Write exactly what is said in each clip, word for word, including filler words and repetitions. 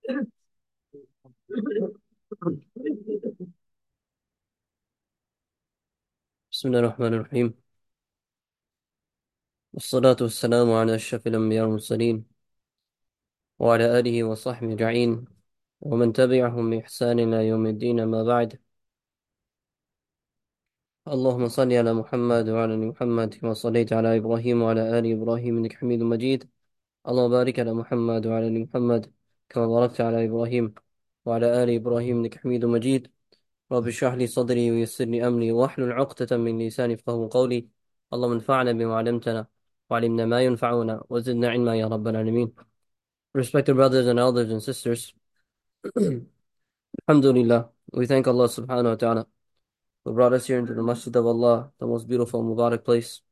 بسم الله الرحمن الرحيم. والصلاة والسلام على أشرف الأنبياء والمرسلين وعلى آله وصحبه أجمعين ومن تبعهم بإحسان إلى يوم الدين. ما بعد، اللهم صل على محمد وعلى آل محمد كما صليت على إبراهيم وعلى آل إبراهيم إنك حميد مجيد. اللهم بارك على محمد وعلى آل محمد كما باركت على إبراهيم وعلى آل إبراهيم إنك حميد مجيد. رب اشرح لي صدري ويسر لي أمري واحلل عقدة من لساني يفقهوا قولي. اللهم انفعنا بما علمتنا وعلمنا ما ينفعنا وزدنا علما يا رب العالمين. Respected brothers and elders and sisters, Alhamdulillah, we thank Allah subhanahu wa ta'ala who brought us here into the Masjid of Allah, the most beautiful Mubarak place.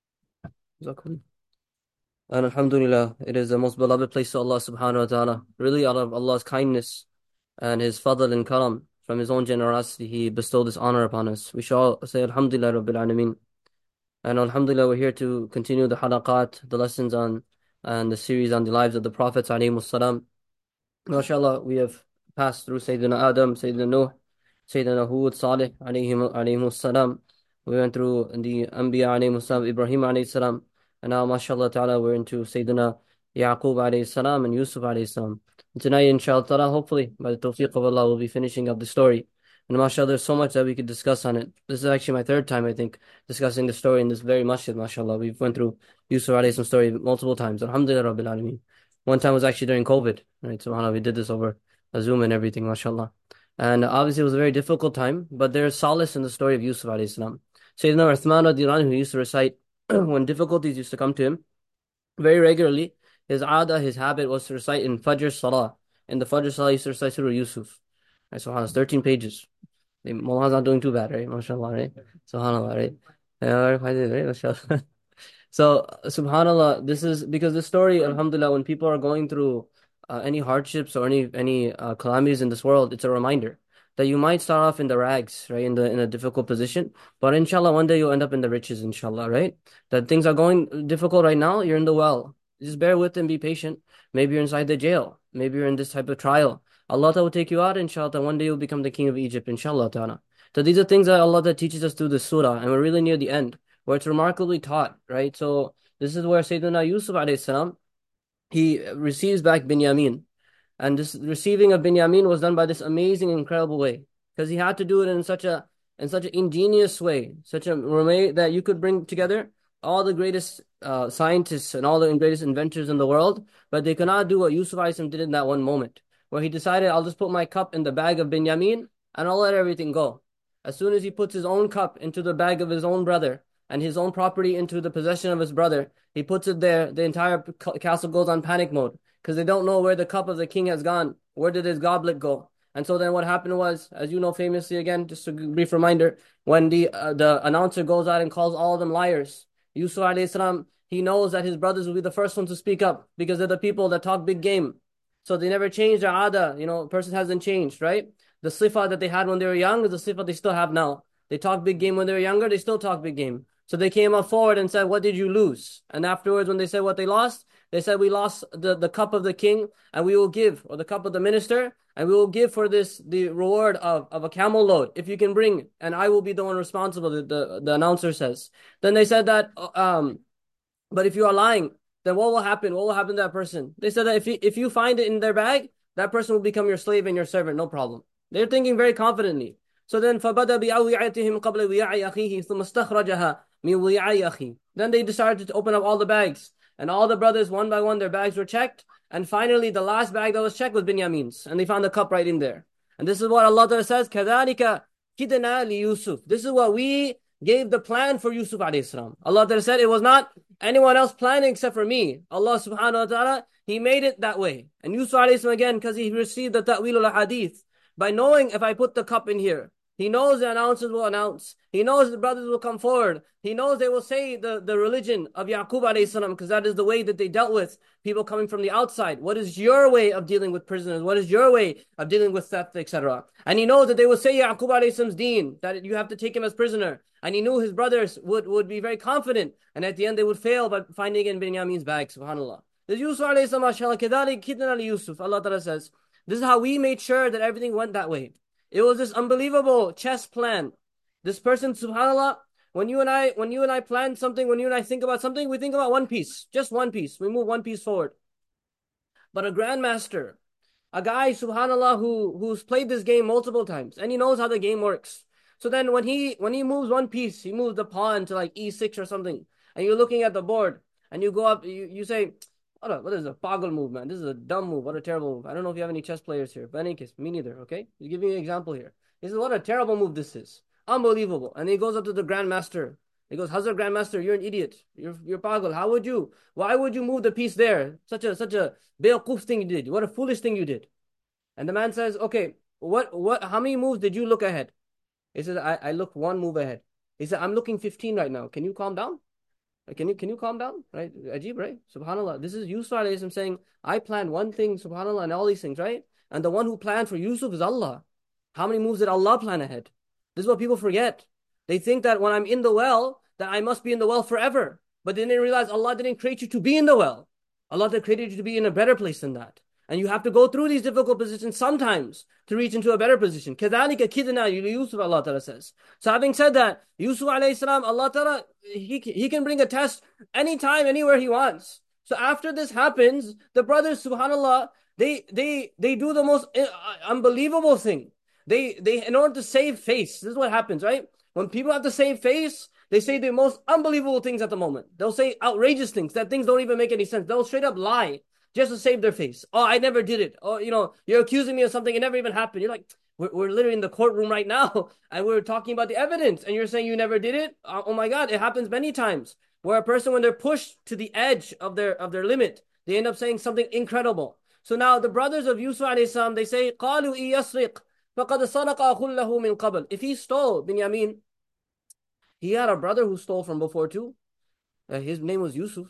And Alhamdulillah, it is the most beloved place to Allah subhanahu wa ta'ala. Really, out of Allah's kindness and His fadl and karam, from His own generosity, He bestowed this honor upon us. We shall all say Alhamdulillah Rabbil Alameen. And Alhamdulillah, we're here to continue the halaqat, the lessons on, and the series on the lives of the Prophets alayhimus salam. MashaAllah, we have passed through Sayyidina Adam, Sayyidina Nuh, Sayyidina Hud, Salih, alayhim, alayhimus salam. We went through the Anbiya, alayhimus salam, Ibrahim, alayhis salam. And now, MashaAllah ta'ala, we're into Sayyidina Yaqub, alayhis salam, and Yusuf, alayhis salam. And tonight, inshallah ta'ala, hopefully, by the tawfiq of Allah, we'll be finishing up the story. And MashaAllah, there's so much that we could discuss on it. This is actually my third time, I think, discussing the story in this very masjid, MashaAllah. We've went through Yusuf, alayhis salam story multiple times. Alhamdulillah, Rabbil Alameen. One time was actually during COVID, right? SubhanAllah, we did this over a Zoom and everything, mashallah. And obviously it was a very difficult time, but there's solace in the story of Yusuf alayhi salam. Sayyidina Uthman radiallahu anhu, who used to recite when difficulties used to come to him very regularly, his ada, his habit was to recite in Fajr Salah. In the Fajr Salah, he used to recite Surah Yusuf. Right, SubhanAllah, it's thirteen pages. Mullah's not doing too bad, right? MashaAllah, right? SubhanAllah, right? Yeah, right, MashaAllah. So, subhanallah, this is because the story, alhamdulillah, when people are going through uh, any hardships or any any uh, calamities in this world, it's a reminder that you might start off in the rags, right, in the in a difficult position, but inshallah, one day you'll end up in the riches, inshallah, right? That things are going difficult right now, you're in the well. Just bear with and be patient. Maybe you're inside the jail. Maybe you're in this type of trial. Allah will take you out, inshallah. One day you'll become the king of Egypt, inshallah ta'ala. So these are things that Allah that teaches us through the surah, and we're really near the end where it's remarkably taught, right? So this is where Sayyidina Yusuf alayhi salam, he receives back Binyamin. And this receiving of Binyamin was done by this amazing, incredible way. Because he had to do it in such a in such an ingenious way, such a way that you could bring together all the greatest uh, scientists and all the greatest inventors in the world, but they could not do what Yusuf alayhi salam did in that one moment, where he decided, I'll just put my cup in the bag of Binyamin and I'll let everything go. As soon as he puts his own cup into the bag of his own brother, and his own property into the possession of his brother, he puts it there, the entire castle goes on panic mode because they don't know where the cup of the king has gone. Where did his goblet go? And so then what happened was, as you know famously again, just a brief reminder, when the uh, the announcer goes out and calls all of them liars, Yusuf alayhi salam, he knows that his brothers will be the first ones to speak up because they're the people that talk big game. So they never changed their ada, you know, a person hasn't changed, right? The sifa that they had when they were young is the sifa they still have now. They talk big game when they were younger, they still talk big game. So they came up forward and said, what did you lose? And afterwards, when they said what they lost, they said, we lost the, the cup of the king and we will give, or the cup of the minister, and we will give for this the reward of, of a camel load, if you can bring, and I will be the one responsible, the, the, the announcer says. Then they said that, um, but if you are lying, then what will happen? What will happen to that person? They said that if you, if you find it in their bag, that person will become your slave and your servant, no problem. They're thinking very confidently. So then, فَبَدَى بِأَوْعِيَتِهِمْ قَبْلَ وِيَاءِ أَخِيهِ ثُمَّ اسْتَخْرَجَهَا مِنْ وِيَاءِ أَخِيهِ. Then they decided to open up all the bags. And all the brothers, one by one, their bags were checked. And finally, the last bag that was checked was Binyamin's. And they found the cup right in there. And this is what Allah says, كَذَلِكَ كِدْنَا لِيُوسُف. This is what we gave the plan for Yusuf alayhi salam. Allah said, it was not anyone else planning except for me. Allah subhanahu wa ta'ala, He made it that way. And Yusuf alayhi salam again, because he received the ta'wil al-hadith, by knowing if I put the cup in here, he knows the announcers will announce. He knows the brothers will come forward. He knows they will say the, the religion of Yaqub alayhi salam, because that is the way that they dealt with people coming from the outside. What is your way of dealing with prisoners? What is your way of dealing with theft, et cetera? And he knows that they will say Yaqub alayhi salam's deen, that you have to take him as prisoner. And he knew his brothers would, would be very confident. And at the end they would fail by finding it in Binyamin's bag, subhanAllah. This Yusuf alayhi salam, mashallah, kedalik kidna li Yusuf, Allah Ta'ala says, This is how we made sure that everything went that way. It was this unbelievable chess plan. This person, subhanAllah, when you and I, when you and I plan something, when you and I think about something, we think about one piece, just one piece. We move one piece forward. But a grandmaster, a guy, subhanAllah, who who's played this game multiple times, and he knows how the game works. So then when he when he moves one piece, he moves the pawn to like e six or something, and you're looking at the board, and you go up, you, you say, what, a, what is a pagal move, man? This is a dumb move. What a terrible move. I don't know if you have any chess players here, but in any case, me neither, okay? You give me an example here. This is what a terrible move this is. Unbelievable. And he goes up to the grandmaster. He goes, Hazrat Grandmaster, you're an idiot. You're you're pagal. How would you? Why would you move the piece there? Such a such a be'aqoof thing you did. What a foolish thing you did. And the man says, okay, what what how many moves did you look ahead? He says, I, I looked one move ahead. He said, I'm looking fifteen right now. Can you calm down? Can you can you calm down? Right? Ajib, right? Subhanallah. This is Yusuf alayhi saying, I planned one thing, subhanallah, and all these things, right? And the one who planned for Yusuf is Allah. How many moves did Allah plan ahead? This is what people forget. They think that when I'm in the well, that I must be in the well forever. But they didn't realize Allah didn't create you to be in the well. Allah created you to be in a better place than that. And you have to go through these difficult positions sometimes to reach into a better position. كَذَلِكَ كِدْنَا Yusuf, Allah Ta'ala says. So having said that, Yusuf alayhi salam, Allah Ta'ala, he, he can bring a test anytime, anywhere he wants. So after this happens, the brothers, subhanallah, they they they do the most unbelievable thing. They they in order to save face, this is what happens, right? When people have to save face, they say the most unbelievable things at the moment. They'll say outrageous things, that things don't even make any sense. They'll straight up lie just to save their face. Oh, I never did it. Oh, you know, you're accusing me of something. It never even happened. You're like, we're, we're literally in the courtroom right now, and we're talking about the evidence, and you're saying you never did it? Oh, oh my God, it happens many times, where a person, when they're pushed to the edge of their of their limit, they end up saying something incredible. So now the brothers of Yusuf alayhi salam, they say, قَالُوا إِن يَسْرِقْ فَقَدْ صَدَقَ أَخٌ لَهُ مِنْ قَبْلِ. If he stole, Binyamin, he had a brother who stole from before too. Uh, his name was Yusuf.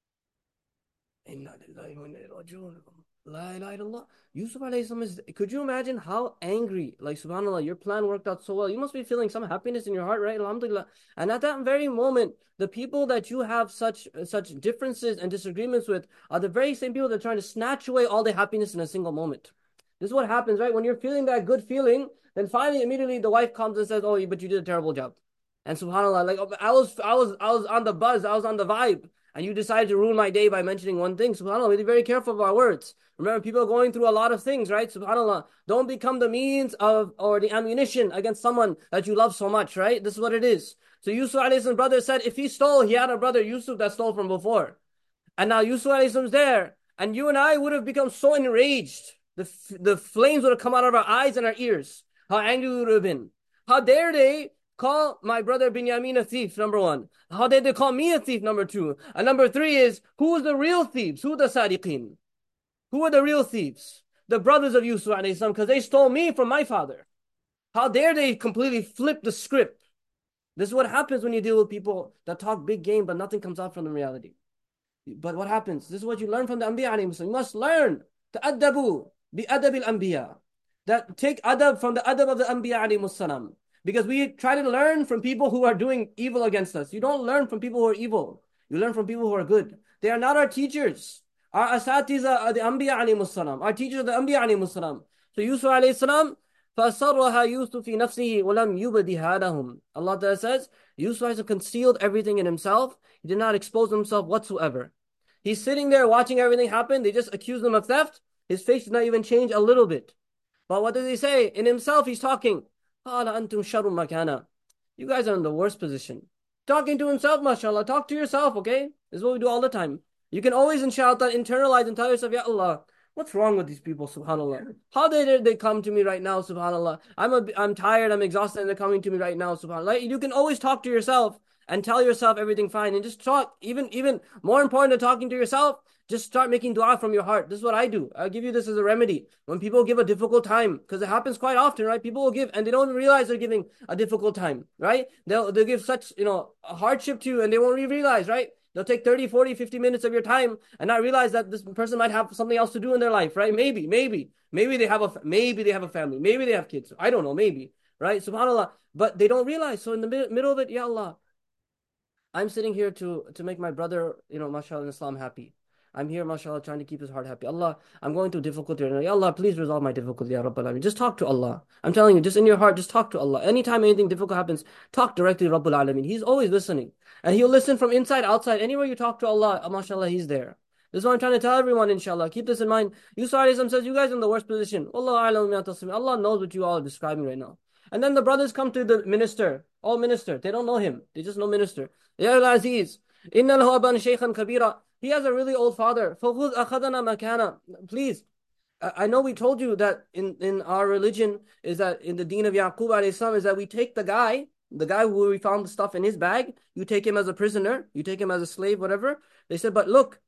La ilaha illallah. Yusuf alayhi salam is, could you imagine how angry, like subhanAllah, your plan worked out so well. You must be feeling some happiness in your heart, right? Alhamdulillah. And at that very moment, the people that you have such such differences and disagreements with are the very same people that are trying to snatch away all the happiness in a single moment. This is what happens, right? When you're feeling that good feeling, then finally, immediately the wife comes and says, oh, but you did a terrible job. And subhanAllah, like I was, I was, I was on the buzz, I was on the vibe, and you decided to ruin my day by mentioning one thing. SubhanAllah, be very careful of our words. Remember, people are going through a lot of things, right? SubhanAllah, don't become the means of or the ammunition against someone that you love so much, right? This is what it is. So Yusuf alayhi salam's brother said, if he stole, he had a brother Yusuf that stole from before, and now Yusuf alayhi salam's there, and you and I would have become so enraged. The the flames would have come out of our eyes and our ears. How angry we would have been. How dare they call my brother Binyamin a thief, number one. How did they call me a thief, number two? And number three is, who's the real thieves? Who are the sadiqeen? Who are the real thieves? The brothers of Yusuf alayhi salam, because they stole me from my father. How dare they completely flip the script? This is what happens when you deal with people that talk big game, but nothing comes out from the reality. But what happens? This is what you learn from the Anbiya alayhi salam. You must learn to adabu bi adab al-Anbiya. That take adab from the adab of the Anbiya alayhi salam. Because we try to learn from people who are doing evil against us. You don't learn from people who are evil. You learn from people who are good. They are not our teachers. Our asatiza are the Anbiya alayhi salam. Our teachers are the Anbiya alayhi salam. So Yusuf alayhi salam, فَأَسَرَّهَا يُوسُفُ فِي نَفْسِهِ وَلَمْ يُبْدِهَا لَهُمْ. Allah Ta'ala says, Yusuf has concealed everything in himself. He did not expose himself whatsoever. He's sitting there watching everything happen. They just accuse him of theft. His face did not even change a little bit. But what does he say? In himself, he's talking. You guys are in the worst position. Talking to himself, mashallah. Talk to yourself, okay? This is what we do all the time. You can always, inshallah, internalize and tell yourself, Ya Allah, what's wrong with these people, subhanAllah? How did they come to me right now, subhanAllah? I'm a, I'm tired, I'm exhausted, and they're coming to me right now, subhanAllah. You can always talk to yourself and tell yourself everything fine. And just talk, even, even more important than talking to yourself, just start making dua from your heart. This is what I do. I'll give you this as a remedy. When people give a difficult time, because it happens quite often, right? People will give, and they don't realize they're giving a difficult time, right? They'll, they'll give such, you know, a hardship to you, and they won't even realize, right? They'll take thirty, forty, fifty minutes of your time and not realize that this person might have something else to do in their life, right? Maybe, maybe, maybe they have a, maybe they have a family. Maybe they have kids. I don't know, maybe, right? SubhanAllah. But they don't realize. So in the mid- middle of it, Ya Allah, I'm sitting here to, to make my brother, you know, mashallah, in Islam happy. I'm here, mashallah, trying to keep his heart happy. Allah, I'm going through difficulty right now. Ya Allah, please resolve my difficulty, Ya Rabbal Alameen. Just talk to Allah. I'm telling you, just in your heart, just talk to Allah. Anytime anything difficult happens, talk directly to Rabbul Alameen. He's always listening. And He'll listen from inside, outside. Anywhere you talk to Allah, mashallah, He's there. This is what I'm trying to tell everyone, inshallah. Keep this in mind. Yusuf says, you guys are in the worst position. Allah knows what you all are describing right now. And then the brothers come to the minister. Oh, minister. They don't know him. They just know minister. Ya al-Aziz. Inna lahu aban shaykhan kabira. He has a really old father. فَخُذْ أَخَذَنَا مَكَانًا. Please. I know we told you that in, in our religion is that in the deen of Yaqub alayhi salam is that we take the guy, the guy who we found the stuff in his bag, you take him as a prisoner, you take him as a slave, whatever. They said, but look,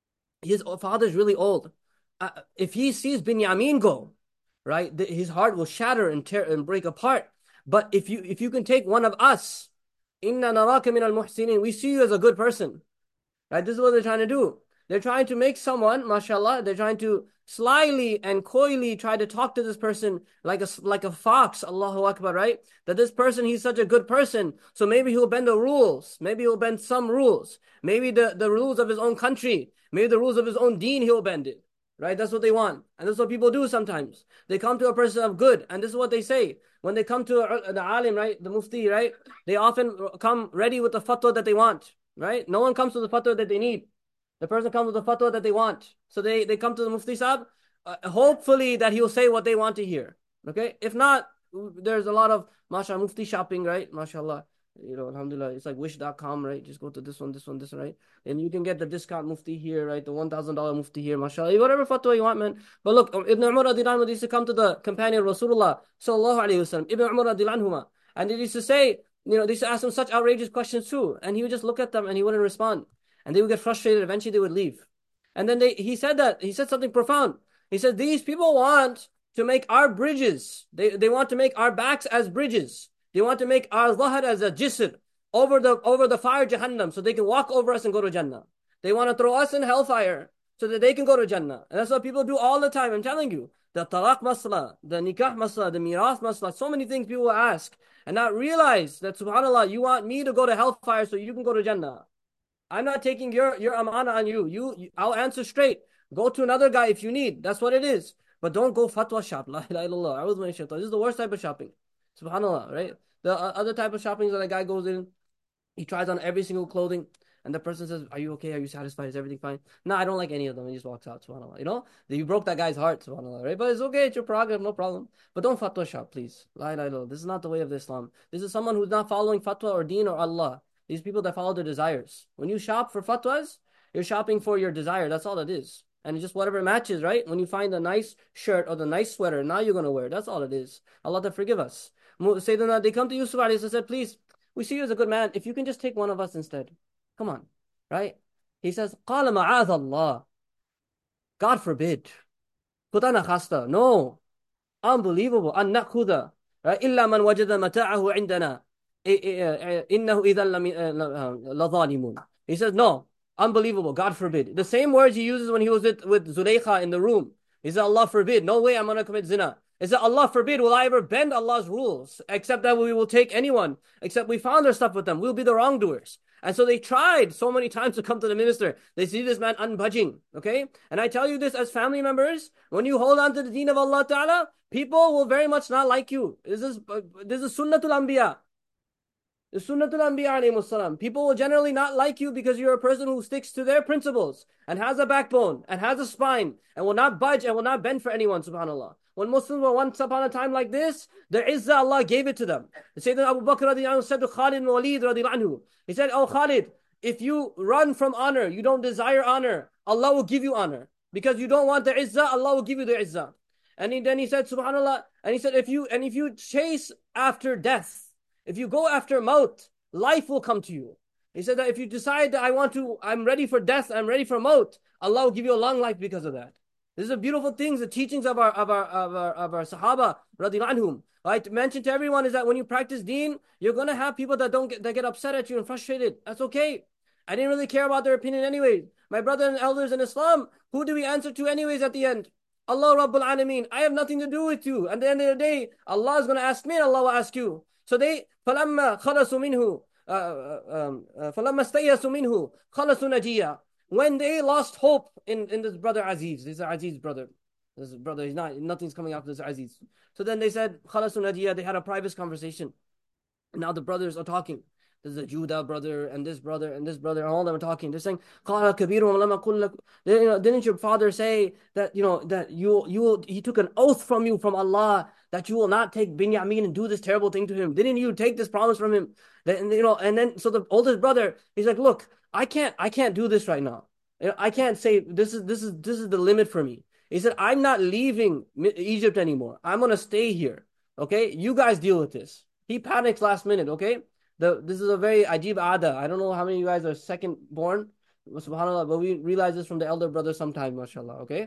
his father's really old. Uh, if he sees Binyamin go, right, the, his heart will shatter and tear and break apart. But if you if you can take one of us, inna naraka min al-muhsinin, we see you as a good person. Right? This is what they're trying to do. They're trying to make someone, mashallah, they're trying to slyly and coyly try to talk to this person like a, like a fox, Allahu Akbar, right? That this person, he's such a good person, so maybe he'll bend the rules. Maybe he'll bend some rules. Maybe the, the rules of his own country. Maybe the rules of his own deen, he'll bend it. Right? That's what they want. And that's what people do sometimes. They come to a person of good, and this is what they say. When they come to a, the alim, right, the mufti, right, they often come ready with the fatwa that they want, right? No one comes to the fatwa that they need. The person comes with the fatwa that they want. So they, they come to the mufti sahab, uh, hopefully that he'll say what they want to hear. Okay? If not, there's a lot of, mashallah, mufti shopping, right? Mashallah. You know, alhamdulillah, it's like wish dot com, right? Just go to this one, this one, this one, right? And you can get the discount mufti here, right? The one thousand dollars mufti here, mashallah. Whatever fatwa you want, man. But look, Ibn Umar radiallahu anhu used to come to the companion Rasulullah sallallahu alayhi wasallam, Ibn Umar radiallahu anhuma, and they used to say, you know, they used to ask him such outrageous questions too. And he would just look at them and he wouldn't respond. And they would get frustrated. Eventually they would leave. And then they, he said that, he said something profound. He said, these people want to make our bridges. They, they want to make our backs as bridges. They want to make our zahar as a jisr over the over the fire Jahannam so they can walk over us and go to Jannah. They want to throw us in hellfire so that they can go to Jannah. And that's what people do all the time. I'm telling you. The talaq masla, the nikah masla, the mirath masla, so many things people ask and not realize that, subhanAllah, you want me to go to hellfire so you can go to Jannah. I'm not taking your, your amana on you. you. You, I'll answer straight. Go to another guy if you need. That's what it is. But don't go fatwa shop. La ilaha illallah. This is the worst type of shopping. SubhanAllah, right? The uh, other type of shopping is that a guy goes in, he tries on every single clothing, and the person says, are you okay? Are you satisfied? Is everything fine? No, I don't like any of them. And he just walks out, subhanAllah. You know? You broke that guy's heart, subhanAllah, right? But it's okay, it's your prerogative, no problem. But don't fatwa shop, please. La ilaha illallah. This is not the way of Islam. This is someone who's not following fatwa or deen or Allah. These people that follow their desires. When you shop for fatwas, you're shopping for your desire. That's all it is. And just whatever matches, right? When you find a nice shirt or the nice sweater, now you're going to wear it. That's all it is. Allah to forgive us. Sayyidina, they come to Yusuf alayhi and said, please, we see you as a good man. If you can just take one of us instead. Come on. Right? He says, قَالَ مَعَاذَ اللَّهِ. God forbid. Kutana khasta. No. Unbelievable. أَن نَأْخُذَ. Right? إِلَّا مَنْ وَجَدَ مَتَاعَهُ عِنْدَنَا. إِنَّهُ إِذًا لَظَالِمُونَ. He says, no. Unbelievable. God forbid. The same words he uses when he was with, with Zulaykha in the room. He said, Allah forbid. No way I'm going to commit zina. He said, Allah forbid, will I ever bend Allah's rules? Except that we will take anyone. Except we found our stuff with them. We'll be the wrongdoers. And so they tried so many times to come to the minister. They see this man unbudging. Okay? And I tell you this as family members. When you hold on to the deen of Allah Ta'ala, people will very much not like you. This is, this is Sunnatul Anbiya. The Sunnatul Anbiya alayhi salam. People will generally not like you because you're a person who sticks to their principles and has a backbone and has a spine and will not budge and will not bend for anyone, subhanAllah. When Muslims were once upon a time like this, the izzah Allah gave it to them. Sayyidina Abu Bakr radiallahu anhu said to Khalid ibn Walid radiallahu anhu, he said, oh Khalid, if you run from honor, you don't desire honor, Allah will give you honor. Because you don't want the izzah, Allah will give you the izzah. And he, then he said, subhanAllah, and he said, if you and if you chase after death, if you go after maut, life will come to you. He said that if you decide that I want to, I'm ready for death, I'm ready for maut, Allah will give you a long life because of that. This is the beautiful things, the teachings of our of our of our, of our Sahaba radiallahu anhum. Right? Mention to everyone is that when you practice deen, you're gonna have people that don't get that get upset at you and frustrated. That's okay. I didn't really care about their opinion anyways. My brother and elders in Islam, who do we answer to anyways at the end? Allah Rabbul Alameen. I have nothing to do with you. At the end of the day, Allah is gonna ask me and Allah will ask you. So they فَلَمَّا خَلَصُوا مِنْهُ فَلَمَّا اسْتَيَّسُوا مِنْهُ خَلَصُوا نَجِيًّا. when they lost hope in, in this brother Aziz, this is Aziz brother. This brother, he's not, nothing's coming out of this Aziz. So then they said, Khalasun Najiya, they had a private conversation. And now the brothers are talking. There's a Judah brother and this brother and this brother, and all of them are talking. They're saying, "Qala kabiruhum lam aqul lak-" You know, didn't your father say that, you know, that you you will, he took an oath from you, from Allah, that you will not take Binyamin and do this terrible thing to him? Didn't you take this promise from him? Then, you know, and then so the oldest brother, he's like, look, I can't I can't do this right now. I can't say this is this is this is the limit for me. He said, I'm not leaving Egypt anymore. I'm gonna stay here. Okay, you guys deal with this. He panics last minute. Okay. The, this is a very ajib ada. I don't know how many of you guys are second born, subhanAllah, but we realize this from the elder brother sometime, mashallah, okay?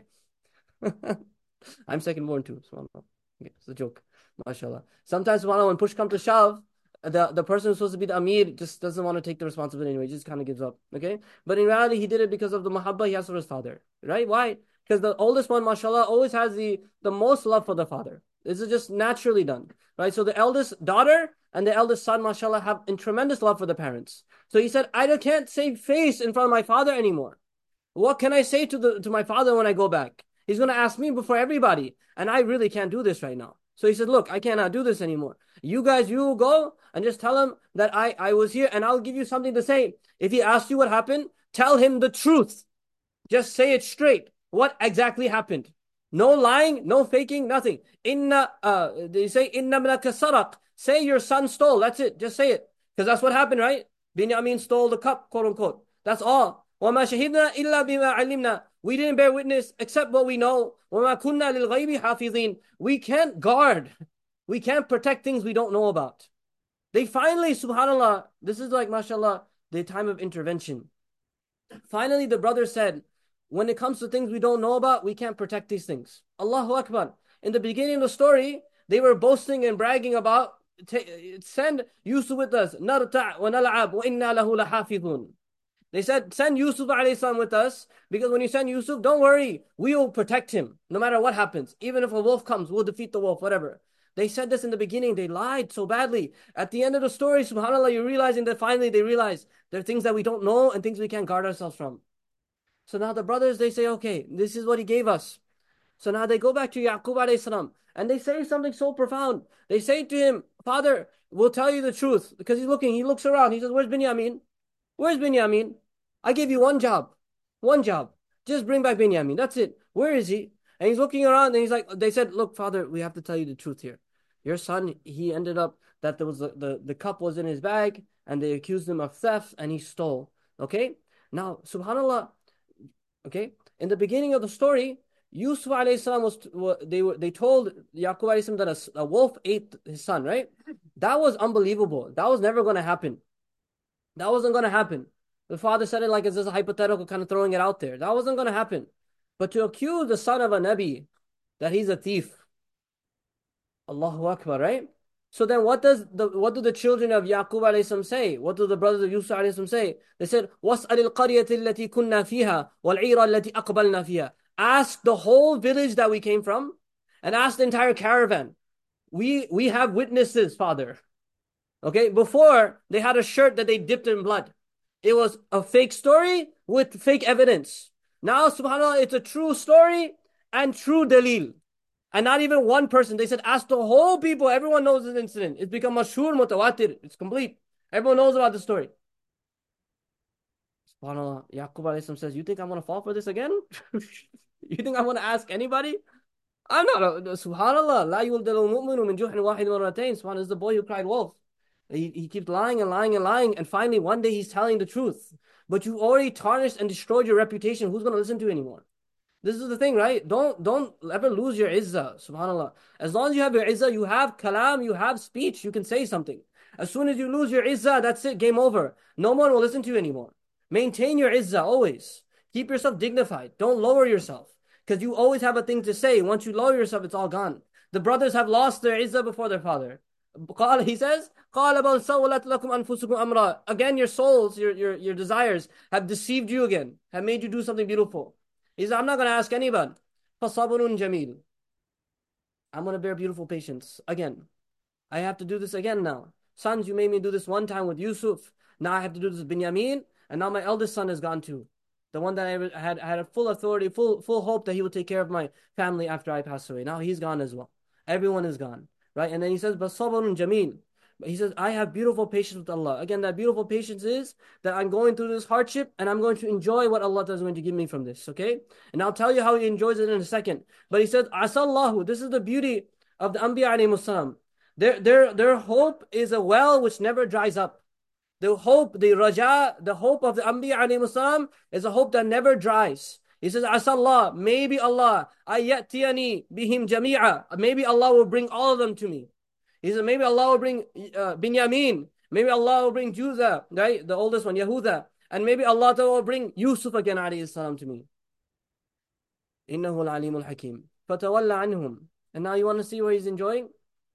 I'm second born too, subhanAllah. Okay, it's a joke, mashallah. Sometimes, subhanAllah, when push comes to shove, the, the person who's supposed to be the Amir just doesn't want to take the responsibility anyway, he just kind of gives up, okay? But in reality, he did it because of the mahabbah he has for his father, right? Why? Because the oldest one, mashallah, always has the, the most love for the father. This is just naturally done, right? So the eldest daughter and the eldest son, mashallah, have in tremendous love for the parents. So he said, I can't save face in front of my father anymore. What can I say to the to my father when I go back? He's going to ask me before everybody, and I really can't do this right now. So he said, look, I cannot do this anymore. You guys, you go and just tell him that I, I was here, and I'll give you something to say. If he asks you what happened, tell him the truth. Just say it straight. What exactly happened? No lying, no faking, nothing. Inna, uh, they say, Inna ibnaka saraq. Say your son stole. That's it. Just say it. Because that's what happened, right? Binyamin stole the cup, quote unquote. That's all. وَمَا شَهِدْنَا إِلَّا بِمَا عَلِمْنَا. We didn't bear witness except what we know. وَمَا كُنَّا لِلْغَيْبِ حَافِظِينَ. We can't guard. We can't protect things we don't know about. They finally, subhanAllah, this is like, mashallah, the time of intervention. Finally, the brother said, when it comes to things we don't know about, we can't protect these things. Allahu Akbar. In the beginning of the story, they were boasting and bragging about, send Yusuf with us. نَرْتَعْ وَنَلْعَبْ وَإِنَّا لَهُ لَحَافِظُونَ. They said, send Yusuf alayhi salam with us, because when you send Yusuf, don't worry, we will protect him, no matter what happens. Even if a wolf comes, we'll defeat the wolf, whatever. They said this in the beginning, they lied so badly. At the end of the story, subhanAllah, you're realizing that finally they realize there are things that we don't know and things we can't guard ourselves from. So now the brothers, they say, okay, this is what he gave us. So now they go back to Yaqub alayhi salam, and they say something so profound. They say to him, Father, we'll tell you the truth. Because he's looking, he looks around, he says, where's Binyamin? Where's Binyamin? I gave you one job. One job. Just bring back Binyamin. That's it. Where is he? And he's looking around, and he's like, they said, look, Father, we have to tell you the truth here. Your son, he ended up, that there was the, the, the cup was in his bag, and they accused him of theft, and he stole. Okay? Now, subhanAllah, okay, in the beginning of the story, Yusuf alayhi salam was, they were, they told Yaqub alayhi salam that a, a wolf ate his son, right? That was unbelievable. That was never going to happen. That wasn't going to happen. The father said it like it's just a hypothetical, kind of throwing it out there. That wasn't going to happen. But to accuse the son of a Nabi that he's a thief, Allahu Akbar, right? So then what does the what do the children of Yaqub alayhi salam say? What do the brothers of Yusuf alayhi salam say? They said, وَاسْأَلِ الْقَرْيَةِ الَّتِي كُنَّا فِيهَا وَالْعِيرَ الَّتِي أَقْبَلْنَا فِيهَا. Ask the whole village that we came from, and ask the entire caravan. We we have witnesses, Father. Okay, before they had a shirt that they dipped in blood. It was a fake story with fake evidence. Now, subhanAllah, it's a true story and true dalil. And not even one person. They said, ask the whole people. Everyone knows this incident. It's become mashhur, mutawatir. It's complete. Everyone knows about the story. SubhanAllah, Yaqub alayhi salam says, you think I'm going to fall for this again? You think I'm going to ask anybody? I'm not. A, SubhanAllah, la yuldalu mu'minu min juhin wahid marratayn. SubhanAllah is the boy who cried wolf. He, he keeps lying and lying and lying. And finally, one day he's telling the truth. But you already tarnished and destroyed your reputation. Who's going to listen to you anymore? This is the thing, right? Don't don't ever lose your izzah, subhanAllah. As long as you have your izzah, you have kalam, you have speech, you can say something. As soon as you lose your izzah, that's it, game over. No one will listen to you anymore. Maintain your izzah always. Keep yourself dignified. Don't lower yourself. Because you always have a thing to say. Once you lower yourself, it's all gone. The brothers have lost their izzah before their father. He says, again, your souls, your, your, your desires have deceived you again, have made you do something beautiful. He says, I'm not going to ask anyone. فَصَبْرٌ جَمِيلٌ. I'm going to bear beautiful patience. Again, I have to do this again now. Sons, you made me do this one time with Yusuf. Now I have to do this with Binyamin. And now my eldest son has gone too. the one that I had I had a full authority, full full hope that he would take care of my family after I pass away. Now he's gone as well. Everyone is gone, right? And then he says, "But sabrun jameel." He says, I have beautiful patience with Allah. Again, that beautiful patience is that I'm going through this hardship and I'm going to enjoy what Allah is going to give me from this, okay? And I'll tell you how he enjoys it in a second. But he says, Asallahu, this is the beauty of the Anbiya alayhi salam. Their, their, their hope is a well which never dries up. The hope, the raja, the hope of the Anbiya alayhi salam is a hope that never dries. He says, Asallah, maybe Allah, ayatiyani bihim jami'a. Maybe Allah will bring all of them to me. He said, maybe Allah will bring uh, Binyamin. Maybe Allah will bring Juza, right? The oldest one, Yahuda. And maybe Allah will bring Yusuf again, alayhi salam, to me. Innahu al-alimul hakim. Fatawalla anhum. And now you want to see where he's enjoying?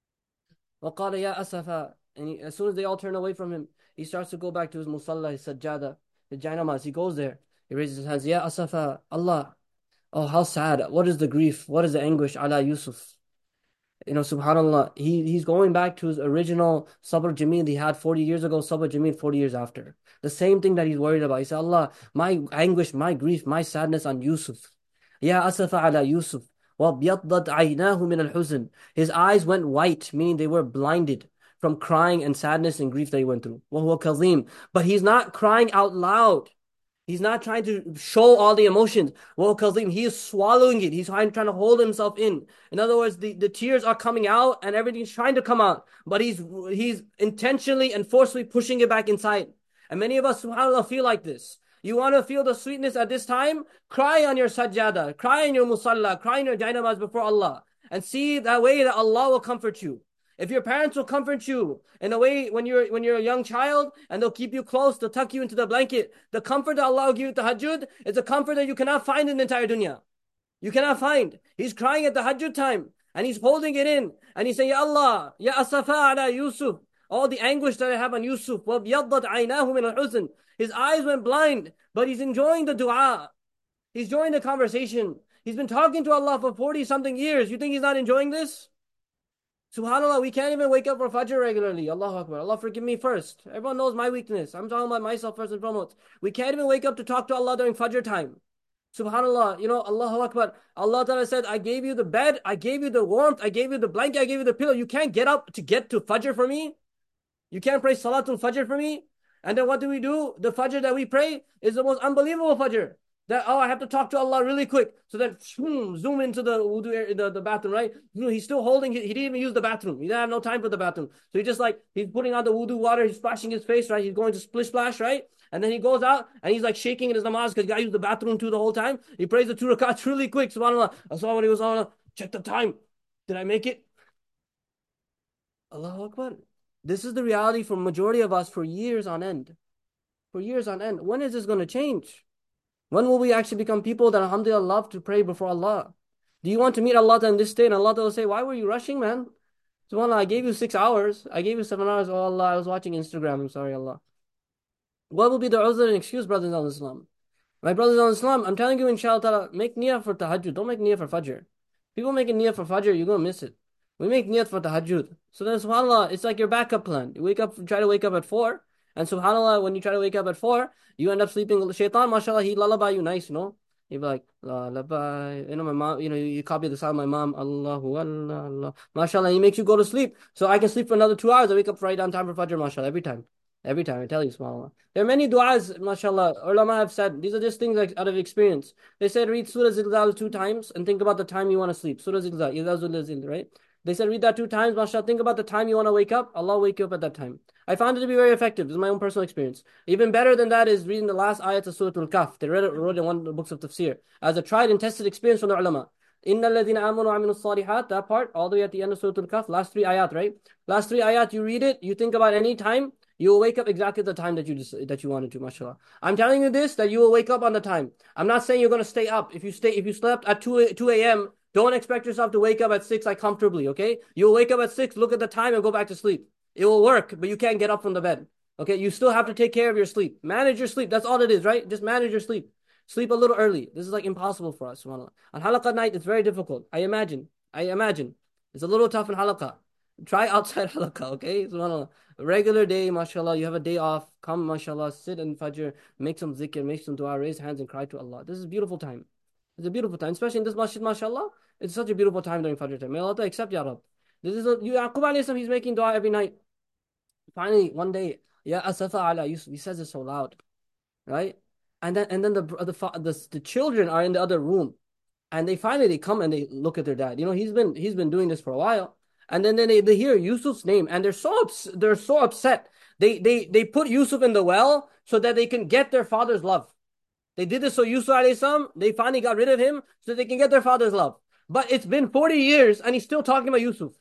وَقَالَ يَا أَسَفَا. And he, as soon as they all turn away from him, he starts to go back to his musalla, his sajjada, his jainamas. He goes there. He raises his hands. Ya Asafa, Allah. Oh, how sad. What is the grief? What is the anguish? Ala Yusuf. You know, subhanAllah, he, he's going back to his original Sabr Jameel he had forty years ago, Sabr Jameel forty years after. The same thing that he's worried about. He said, Allah, my anguish, my grief, my sadness on Yusuf. Ya asafa ala Yusuf. وَابْيَضَّتْ عَيْنَاهُ مِنَ الْحُزْنِ. His eyes went white, meaning they were blinded from crying and sadness and grief that he went through. وَهُوَ كَظِيمٌ. But he's not crying out loud. He's not trying to show all the emotions. Well, Kazim, he is swallowing it. He's trying, trying to hold himself in. In other words, the, the tears are coming out and everything's trying to come out. But he's he's intentionally and forcefully pushing it back inside. And many of us, subhanAllah, feel like this. You want to feel the sweetness at this time? Cry on your sajjada. Cry in your musalla. Cry in your jainamaz before Allah. And see that way that Allah will comfort you. If your parents will comfort you in a way when you're when you're a young child and they'll keep you close, they'll tuck you into the blanket, the comfort that Allah will give you at the tahajjud is a comfort that you cannot find in the entire dunya. You cannot find. He's crying at the tahajjud time and he's holding it in and he's saying, Ya Allah, Ya Asafa ala Yusuf. All the anguish that I have on Yusuf. وَابْيَضَّتْ عَيْنَاهُ مِنَ الْحُزْنِ. His eyes went blind, but he's enjoying the dua. He's enjoying the conversation. He's been talking to Allah for forty something years. You think he's not enjoying this? SubhanAllah, we can't even wake up for Fajr regularly. Allahu Akbar. Allah forgive me first. Everyone knows my weakness. I'm talking about myself first and foremost. We can't even wake up to talk to Allah during Fajr time. SubhanAllah, you know, Allahu Akbar. Allah Ta'ala said, I gave you the bed, I gave you the warmth, I gave you the blanket, I gave you the pillow. You can't get up to get to Fajr for me? You can't pray Salatul Fajr for me? And then what do we do? The Fajr that we pray is the most unbelievable Fajr. That, oh, I have to talk to Allah really quick. So then, zoom into the wudu, the, the bathroom, right? You know, he's still holding, he, he didn't even use the bathroom. He didn't have no time for the bathroom. So he just like, he's putting out the wudu water, he's splashing his face, right? He's going to splish splash, right? And then he goes out and he's like shaking in his namaz because he got to use the bathroom too the whole time. He prays the two rakats really quick, subhanAllah. I saw when he was on, check the time. Did I make it? Allahu Akbar. This is the reality for majority of us for years on end. For years on end. When is this going to change? When will we actually become people that, alhamdulillah, love to pray before Allah? Do you want to meet Allah in this state? And Allah will say, why were you rushing, man? SubhanAllah, I gave you six hours. I gave you seven hours. Oh, Allah, I was watching Instagram. I'm sorry, Allah. What will be the uzr and excuse, brothers in Islam? My brothers in Islam, I'm telling you, inshallah, make niyyah for tahajjud. Don't make niyyah for fajr. People making niyyah for fajr, you're going to miss it. We make niyyah for tahajjud. So then, subhanAllah, it's like your backup plan. You wake up, try to wake up at four. And subhanAllah, when you try to wake up at four, you end up sleeping. Shaitan, mashallah, he lullaby you nice, you know. He'd be like, lullaby. You know, my mom, you know, you copy the sound of my mom. Allahu Allah, Allah. Mashallah, he makes you go to sleep. So I can sleep for another two hours. I wake up right on time for Fajr, mashallah, every time. Every time, I tell you, subhanAllah. There are many du'as, mashallah. Ulama have said, these are just things like out of experience. They said, read Surah Zilzal two times and think about the time you want to sleep. Surah Zilzal, Zilzal, right? They said, read that two times, mashallah. Think about the time you want to wake up. Allah will wake you up at that time. I found it to be very effective. This is my own personal experience. Even better than that is reading the last ayat of Surah Al-Kahf. They read it, wrote it in one of the books of tafsir as a tried and tested experience from the ulama. Inna alladhina amanu wa aminu salihat, that part, all the way at the end of Surah Al-Kahf, last three ayat, right? Last three ayat, you read it, you think about any time, you will wake up exactly at the time that you just, that you wanted to, mashallah. I'm telling you this, that you will wake up on the time. I'm not saying you're going to stay up. If you stay, if you slept at two a.m., don't expect yourself to wake up at six like comfortably, okay? You'll wake up at six, look at the time and go back to sleep. It will work, but you can't get up from the bed. Okay, you still have to take care of your sleep. Manage your sleep. That's all it is, right? Just manage your sleep. Sleep a little early. This is like impossible for us, subhanAllah. On halaqah night, it's very difficult. I imagine. I imagine. It's a little tough in halaqah. Try outside halaqah, okay? SubhanAllah. A regular day, mashallah, you have a day off, come, mashallah, sit in Fajr, make some zikr, make some dua, raise hands and cry to Allah. This is a beautiful time. It's a beautiful time, especially in this masjid, mashallah. It's such a beautiful time during Fajr time. May Allah accept, Ya Rab. This is a, you, Yaqub alayhi salam, he's making dua every night. Finally, one day, Ya Asafa ala Yusuf, he says it so loud, right? And then, and then the, the, the, the children are in the other room. And they finally they come and they look at their dad. You know, he's been he's been doing this for a while. And then, then they, they hear Yusuf's name and they're so ups, they're so upset. They they they put Yusuf in the well so that they can get their father's love. They did this so Yusuf alayhi salam, they finally got rid of him so they can get their father's love. But it's been forty years and he's still talking about Yusuf.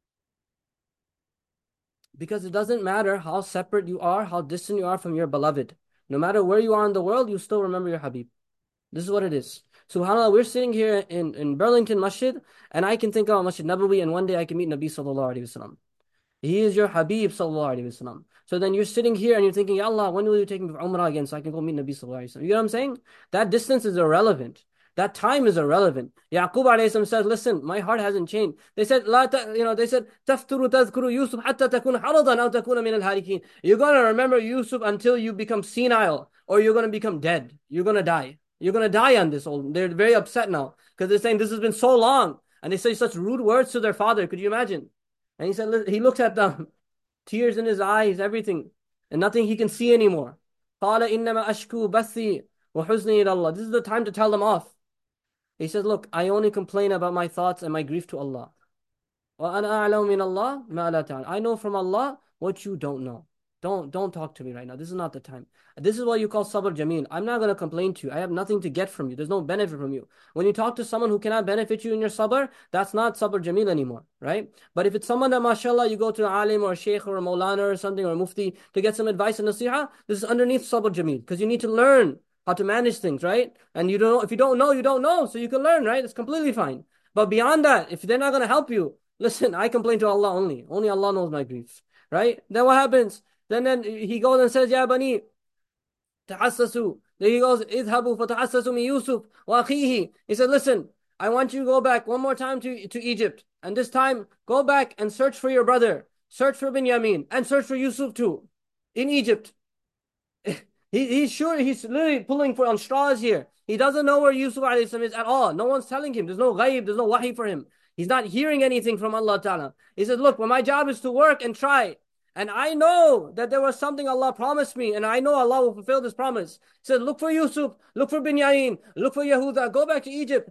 Because it doesn't matter how separate you are, how distant you are from your beloved. No matter where you are in the world, you still remember your Habib. This is what it is. SubhanAllah, we're sitting here in, in Burlington Masjid, and I can think about Masjid Nabawi, and one day I can meet Nabi Sallallahu Alaihi Wasallam. He is your Habib Sallallahu Alaihi Wasallam. So then you're sitting here and you're thinking, Ya Allah, when will you take me for Umrah again so I can go meet Nabi Sallallahu Alaihi Wasallam? You know what I'm saying? That distance is irrelevant. That time is irrelevant. Yaqub alayhi salam said, listen, my heart hasn't changed. They said, La ta, you know, they said, Tafturu tadhkuru Yusuf hatta takuna haradan aw takuna min al-harikin. You're going to remember Yusuf until you become senile or you're going to become dead. You're going to die. You're going to die on this old. They're very upset now because they're saying this has been so long. And they say such rude words to their father. Could you imagine? And he said, he looks at them, tears in his eyes, everything, and nothing he can see anymore. قَالَ إِنَّمَا أَشْكُو بَثِّي وَحُزْنِي إِلَى اللَّهِ. This is the time to tell them off. He says, look, I only complain about my thoughts and my grief to Allah. وَأَنَا أَعْلَمُ مِنَ اللَّهِ مَا لَا تَعْلَمُ. I know from Allah what you don't know. Don't, don't talk to me right now. This is not the time. This is what you call sabr jameel. I'm not going to complain to you. I have nothing to get from you. There's no benefit from you. When you talk to someone who cannot benefit you in your sabr, that's not sabr jameel anymore, right? But if it's someone that, mashallah, you go to an alim or a sheikh or a maulana or something or a mufti to get some advice and nasiha, this is underneath sabr jameel because you need to learn how to manage things, right? And you don't know, if you don't know, you don't know. So you can learn, right? It's completely fine. But beyond that, if they're not going to help you, listen, I complain to Allah only. Only Allah knows my grief, right? Then what happens? Then, then he goes and says, Ya bani, tahassasu. Then he goes, idhabu fatahassasu min Yusuf wa akhihi. He said, listen, I want you to go back one more time to, to Egypt. And this time, go back and search for your brother. Search for Binyamin. And search for Yusuf too. In Egypt. he, he's sure, he's literally pulling for on straws here. He doesn't know where Yusuf alayhi salam is at all. No one's telling him. There's no ghaib. There's no wahi for him. He's not hearing anything from Allah Ta'ala. He said, look, well, my job is to work and try. And I know that there was something Allah promised me, and I know Allah will fulfill this promise. He said, look for Yusuf, look for Binyamin, look for Yehuda, go back to Egypt.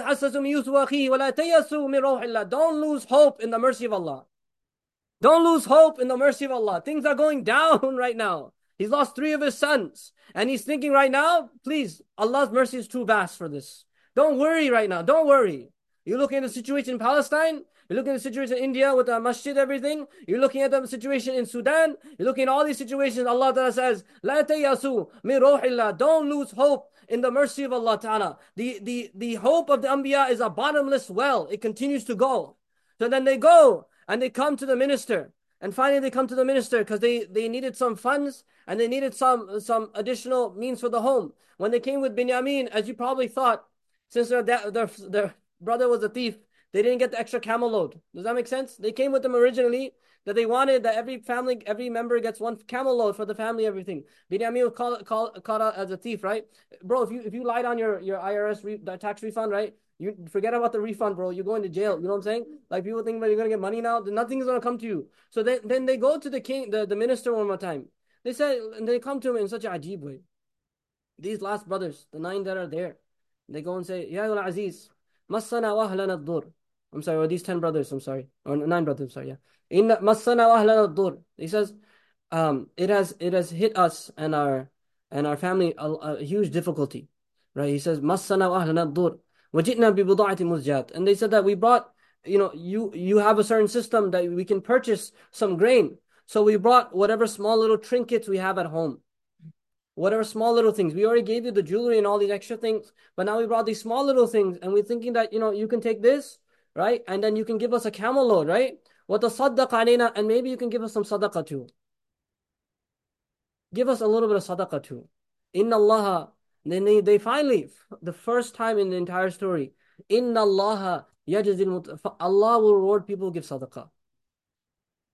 Don't lose hope in the mercy of Allah. Don't lose hope in the mercy of Allah. Things are going down right now. He's lost three of his sons. And he's thinking right now, please, Allah's mercy is too vast for this. Don't worry right now. Don't worry. You're looking at the situation in Palestine. You're looking at the situation in India with the masjid, everything. You're looking at the situation in Sudan. You're looking at all these situations. Allah Ta'ala says, La tayasu min ruhillah. Don't lose hope in the mercy of Allah Ta'ala. The, the, the hope of the Anbiya is a bottomless well. It continues to go. So then they go and they come to the minister. And finally they come to the minister because they, they needed some funds and they needed some, some additional means for the home. When they came with Binyamin, as you probably thought, since their, their, their brother was a thief, they didn't get the extra camel load. Does that make sense? They came with them originally that they wanted that every family, every member gets one camel load for the family, everything. Binyamin was called, called, caught out as a thief, right? Bro, if you if you lied on your, your I R S re, tax refund, right? You forget about the refund, bro. You're going to jail. You know what I'm saying? Like people think that you're going to get money now. Nothing is going to come to you. So then, then they go to the king, the, the minister one more time. They say, and they come to him in such an ajib way. These last brothers, the nine that are there, they go and say, Ya al-Aziz, massana wa ahlana ad-dur. I'm sorry, or these ten brothers, I'm sorry. Or nine brothers, I'm sorry, yeah. Inna massana wa ahlana ad-dur. He says, um, it has it has hit us and our and our family a, a huge difficulty. Right? He says, massana wa ahlana ad-dur. Wajitna bi bida'ati muzjat. And they said that we brought, you know, you you have a certain system that we can purchase some grain. So we brought whatever small little trinkets we have at home. Whatever small little things. We already gave you the jewelry and all these extra things, but now we brought these small little things and we're thinking that, you know, you can take this, right? And then you can give us a camel load, right? وَتَصَدَّقَ عَلَيْنَا. And maybe you can give us some sadaqah too. Give us a little bit of sadaqah too. Inna Allah. Then they, they finally, the first time in the entire story, Inna Allah yajzil mut. Allah will reward people who give sadaqah.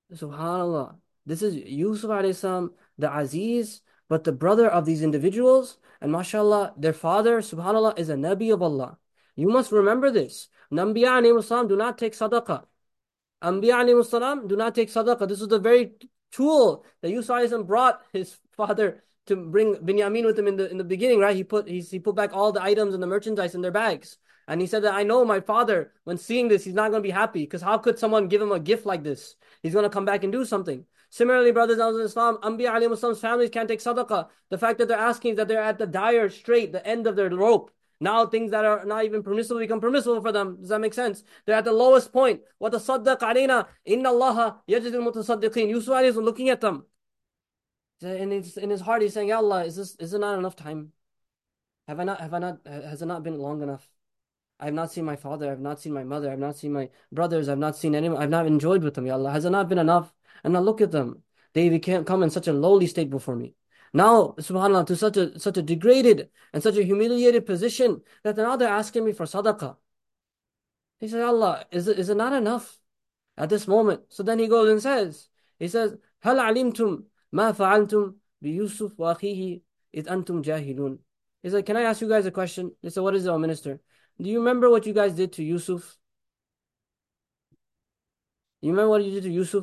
Subhanallah. This is Yusuf alayhi salam, the Aziz, but the brother of these individuals. And mashallah, their father, subhanallah, is a Nabi of Allah. You must remember this. Nambiya alayhi salam do not take sadaqah. Anbiya alayhi salam do not take sadaqah. This is the very tool that Yusuf alayhi salam brought his father to bring Binyamin with him in the in the beginning, right? He put he, he put back all the items and the merchandise in their bags. And he said that I know my father, when seeing this, he's not going to be happy. Because how could someone give him a gift like this? He's going to come back and do something. Similarly, brothers and sisters in Islam, Anbiya alayhi salam's families can't take sadaqah. The fact that they're asking is that they're at the dire strait, the end of their rope. Now things that are not even permissible become permissible for them. Does that make sense? They're at the lowest point. وَتَصَدَّقْ عَلَيْنَا إِنَّ اللَّهَ يَجْزِي الْمُتَصَدِّقِينَ. Yusuf alayhi salam looking at them. In his, in his heart, he's saying, Ya Allah, is this is it not enough time? Have I not, have I not, has it not been long enough? I have not seen my father, I have not seen my mother, I have not seen my brothers, I have not seen anyone, I have not enjoyed with them, Ya Allah. Has it not been enough? And now look at them. They became come in such a lowly state before me. Now, subhanAllah, to such a such a degraded and such a humiliated position that now they're asking me for sadaqah. He said, Allah, is it, is it not enough at this moment? So then he goes and says, he says, هل علمتم ما فعلتم بيوسف وأخيه إذ أنتم جاهلون. He said, can I ask you guys a question? They said, what is it, O minister? Do you remember what you guys did to Yusuf? You remember what you did to Yusuf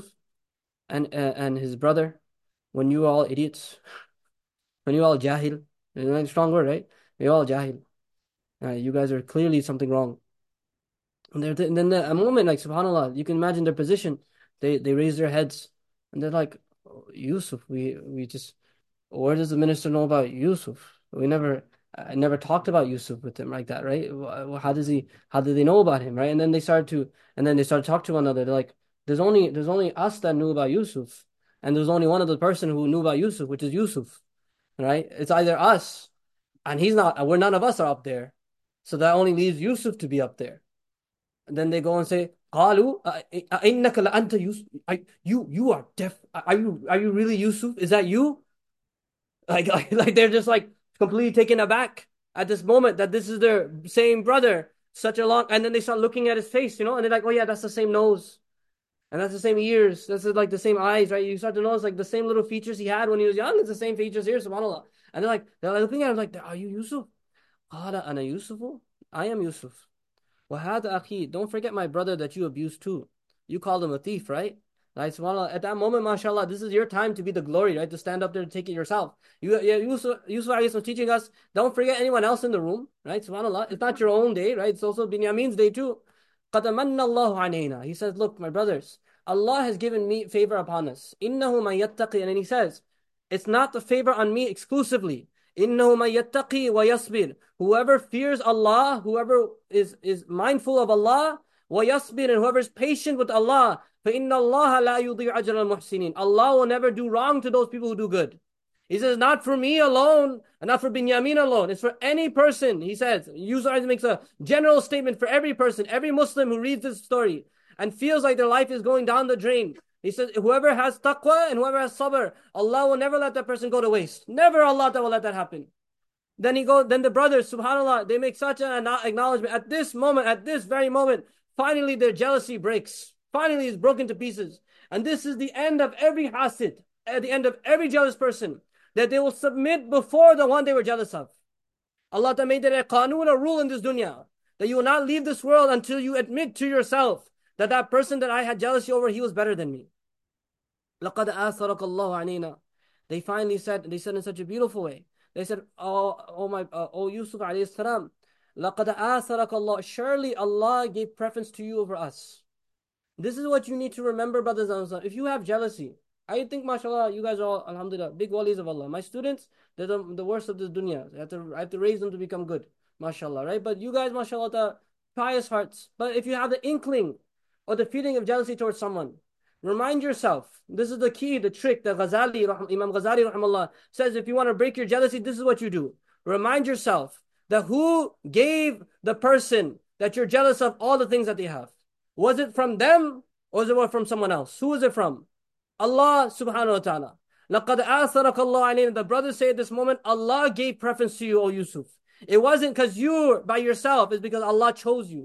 and uh, and his brother when you were all idiots? When you were all jahil? A strong word, right? You were all jahil. Uh, you guys are clearly something wrong. And, and then a moment, like subhanAllah, you can imagine their position. They they raise their heads and they're like, oh, Yusuf, we we just, where does the minister know about Yusuf? We never I never talked about Yusuf with him like that, right? How does he how do they know about him, right? And then they started to and then they started to talk to one another. They're like, there's only there's only us that knew about Yusuf, and there's only one other person who knew about Yusuf, which is Yusuf, right? It's either us, and he's not, we're none of us are up there. So that only leaves Yusuf to be up there. And then they go and say, قالوا إنك لأنت يوسف. You you are deaf. Are you are you really Yusuf? Is that you? Like, like like they're just like completely taken aback at this moment that this is their same brother. Such a long, and then they start looking at his face, you know, and they're like, oh yeah, that's the same nose, and that's the same ears, that's like the same eyes, right? You start to notice like the same little features he had when he was young. It's the same features here, subhanallah. And they're like, they're like looking at him like, are you Yusuf? قال أنا يوسف. I am Yusuf. وَهَذَا أَخِي. Don't forget my brother that you abused too. You called him a thief, right? Right, subhanAllah. At that moment, mashallah, this is your time to be the glory, right? To stand up there and take it yourself. You, yeah, Yusuf, Yusuf was teaching us, don't forget anyone else in the room, right? SubhanAllah. It's not your own day, right? It's also Binyamin's day too. قَدْ مَنَّ اللَّهُ عَلَيْنَا. He says, look, my brothers, Allah has given me favor upon us. إِنَّهُ مَن يَتَّقِي. And then he says, it's not the favor on me exclusively. إِنَّهُ مَن يَتَّقِي وَيَصْبِرْ. Whoever fears Allah, whoever is, is mindful of Allah, وَيَصْبِرْ, and whoever is patient with Allah, فَإِنَّ اللَّهَ لَا يُضِيعُ أَجْرَ الْمُحْسِنِينَ. Allah will never do wrong to those people who do good. He says, not for me alone, and not for Binyamin alone. It's for any person. He says, Yusuf makes a general statement for every person, every Muslim who reads this story and feels like their life is going down the drain. He says, whoever has taqwa and whoever has sabr, Allah will never let that person go to waste. Never Allah will let that happen. Then he goes, then the brothers, subhanAllah, they make such an acknowledgement. At this moment, at this very moment, finally their jealousy breaks. Finally it's broken to pieces. And this is the end of every hasid, at the end of every jealous person, that they will submit before the one they were jealous of. Allah Ta'ala made it a qanoon, a rule in this dunya, that you will not leave this world until you admit to yourself that that person that I had jealousy over, he was better than me. لَقَدْ آثَرَكَ اللَّهُ عَلَيْنَا. They finally said, they said in such a beautiful way, they said, oh, oh my, uh, oh Yusuf alayhi salam, لَقَدْ آثَرَكَ اللَّهُ. Surely Allah gave preference to you over us. This is what you need to remember, brothers and sisters. If you have jealousy, I think, mashallah, you guys are all, alhamdulillah, big walis of Allah. My students, they're the, the worst of the dunya. I have, to, I have to raise them to become good, mashallah, right? But you guys, mashallah, the pious hearts. But if you have the inkling or the feeling of jealousy towards someone, remind yourself. This is the key, the trick that Ghazali, Imam Ghazali, rahimahullah, says if you want to break your jealousy, this is what you do. Remind yourself that who gave the person that you're jealous of all the things that they have. Was it from them or was it from someone else? Who is it from? Allah subhanahu wa ta'ala. لَقَدْ آثَرَكَ اللَّهُ عَلَيْنَا. The brothers say at this moment, Allah gave preference to you, O Yusuf. It wasn't because you by yourself, it's because Allah chose you.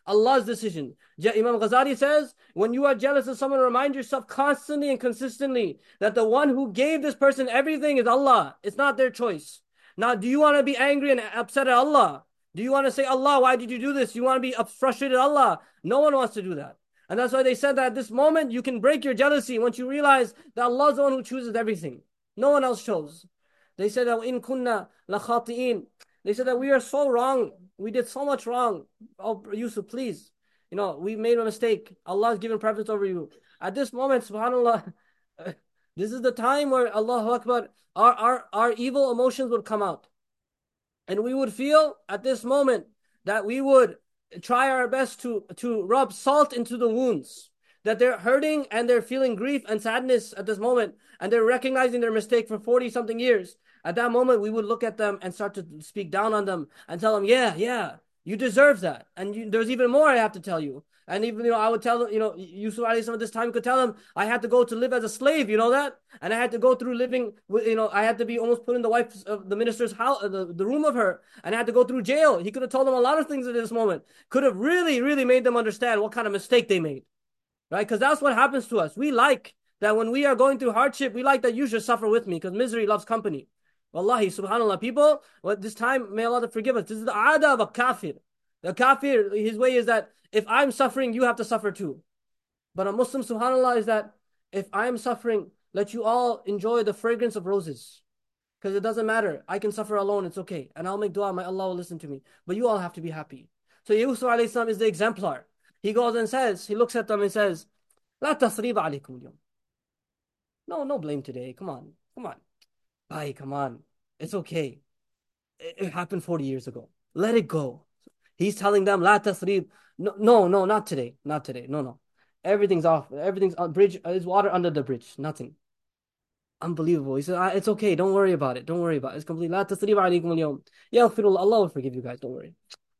Allah's decision. Imam Ghazali says, when you are jealous of someone, remind yourself constantly and consistently that the one who gave this person everything is Allah. It's not their choice. Now, do you want to be angry and upset at Allah? Do you want to say, Allah, why did you do this? You want to be frustrated at Allah? No one wants to do that. And that's why they said that at this moment, you can break your jealousy once you realize that Allah is the one who chooses everything. No one else chose. They said that in kunna la khati'in. They said that we are so wrong. We did so much wrong. Oh, Yusuf, please. You know, we made a mistake. Allah has given preference over you. At this moment, subhanAllah, this is the time where, Allahu Akbar, our, our, our evil emotions would come out. And we would feel at this moment that we would try our best to, to rub salt into the wounds. That they're hurting and they're feeling grief and sadness at this moment. And they're recognizing their mistake for forty something years. At that moment, we would look at them and start to speak down on them and tell them, yeah, yeah, you deserve that. And you, there's even more I have to tell you. And even, you know, I would tell them, you know, Yusuf alayhi salam at this time could tell them, I had to go to live as a slave, you know that? And I had to go through living, with, you know, I had to be almost put in the wife of the minister's house, the, the room of her. And I had to go through jail. He could have told them a lot of things at this moment. Could have really, really made them understand what kind of mistake they made. Right? Because that's what happens to us. We like that when we are going through hardship, we like that you should suffer with me because misery loves company. Wallahi, subhanAllah, people, well, this time, may Allah forgive us. This is the ada of a kafir. The kafir, his way is that if I'm suffering, you have to suffer too. But a Muslim, subhanAllah, is that if I'm suffering, let you all enjoy the fragrance of roses. Because it doesn't matter. I can suffer alone, it's okay. And I'll make dua, my Allah will listen to me. But you all have to be happy. So Yusuf alayhi salam is the exemplar. He goes and says, he looks at them and says, La tasriba alaykum al-yawm. No, no blame today. Come on, come on. Bhai, come on. It's okay. It, it happened forty years ago. Let it go. He's telling them, La tasrib. No, no, no, not today. Not today. No, no. Everything's off. Everything's on bridge. There's water under the bridge. Nothing. Unbelievable. He said, ah, it's okay. Don't worry about it. Don't worry about it. It's complete. La tasrib alaykum al-yawm. Yaghfirullah. Allah will forgive you guys. Don't worry.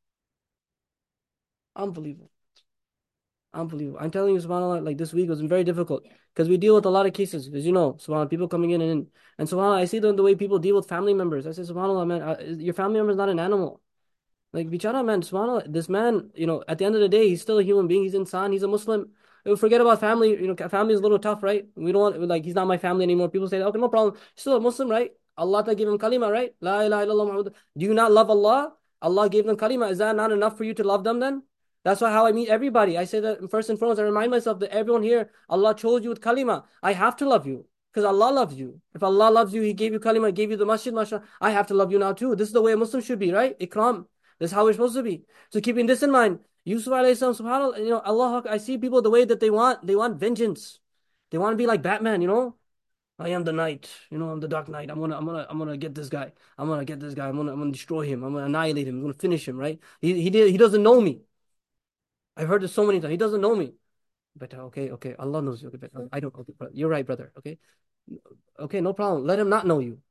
Unbelievable. Unbelievable. I'm telling you, subhanAllah, like this week was very difficult because we deal with a lot of cases, as you know, subhanAllah, people coming in and in. And subhanAllah, I see the, the way people deal with family members. I say, subhanAllah, man, uh, your family member is not an animal. Like, bichara, man, subhanAllah, this man, you know, at the end of the day, he's still a human being. He's insan. He's a Muslim. We forget about family. You know, family is a little tough, right? We don't want, like, he's not my family anymore. People say, okay, no problem. He's still a Muslim, right? Allah gave him kalima, right? La ilaha illallah Muhammad. Do you not love Allah? Allah gave them kalima. Is that not enough for you to love them then? That's why how I meet everybody. I say that first and foremost, I remind myself that everyone here, Allah chose you with kalima. I have to love you because Allah loves you. If Allah loves you, He gave you kalima, gave you the masjid, mashallah. I have to love you now too. This is the way a Muslim should be, right? Ikram. This is how we're supposed to be. So keeping this in mind, Yusuf alayhi salam, subhanAllah, you know, Allah, I see people the way that they want, they want vengeance. They want to be like Batman, you know? I am the night, you know, I'm the dark knight. I'm gonna, I'm gonna, I'm gonna get this guy. I'm gonna get this guy. I'm gonna, I'm gonna destroy him. I'm gonna annihilate him. I'm gonna finish him, right? He, he did, he doesn't know me. I've heard this so many times. He doesn't know me. But okay, okay, Allah knows you. Okay, but I don't. Okay, you're right, brother. Okay, okay, no problem. Let him not know you.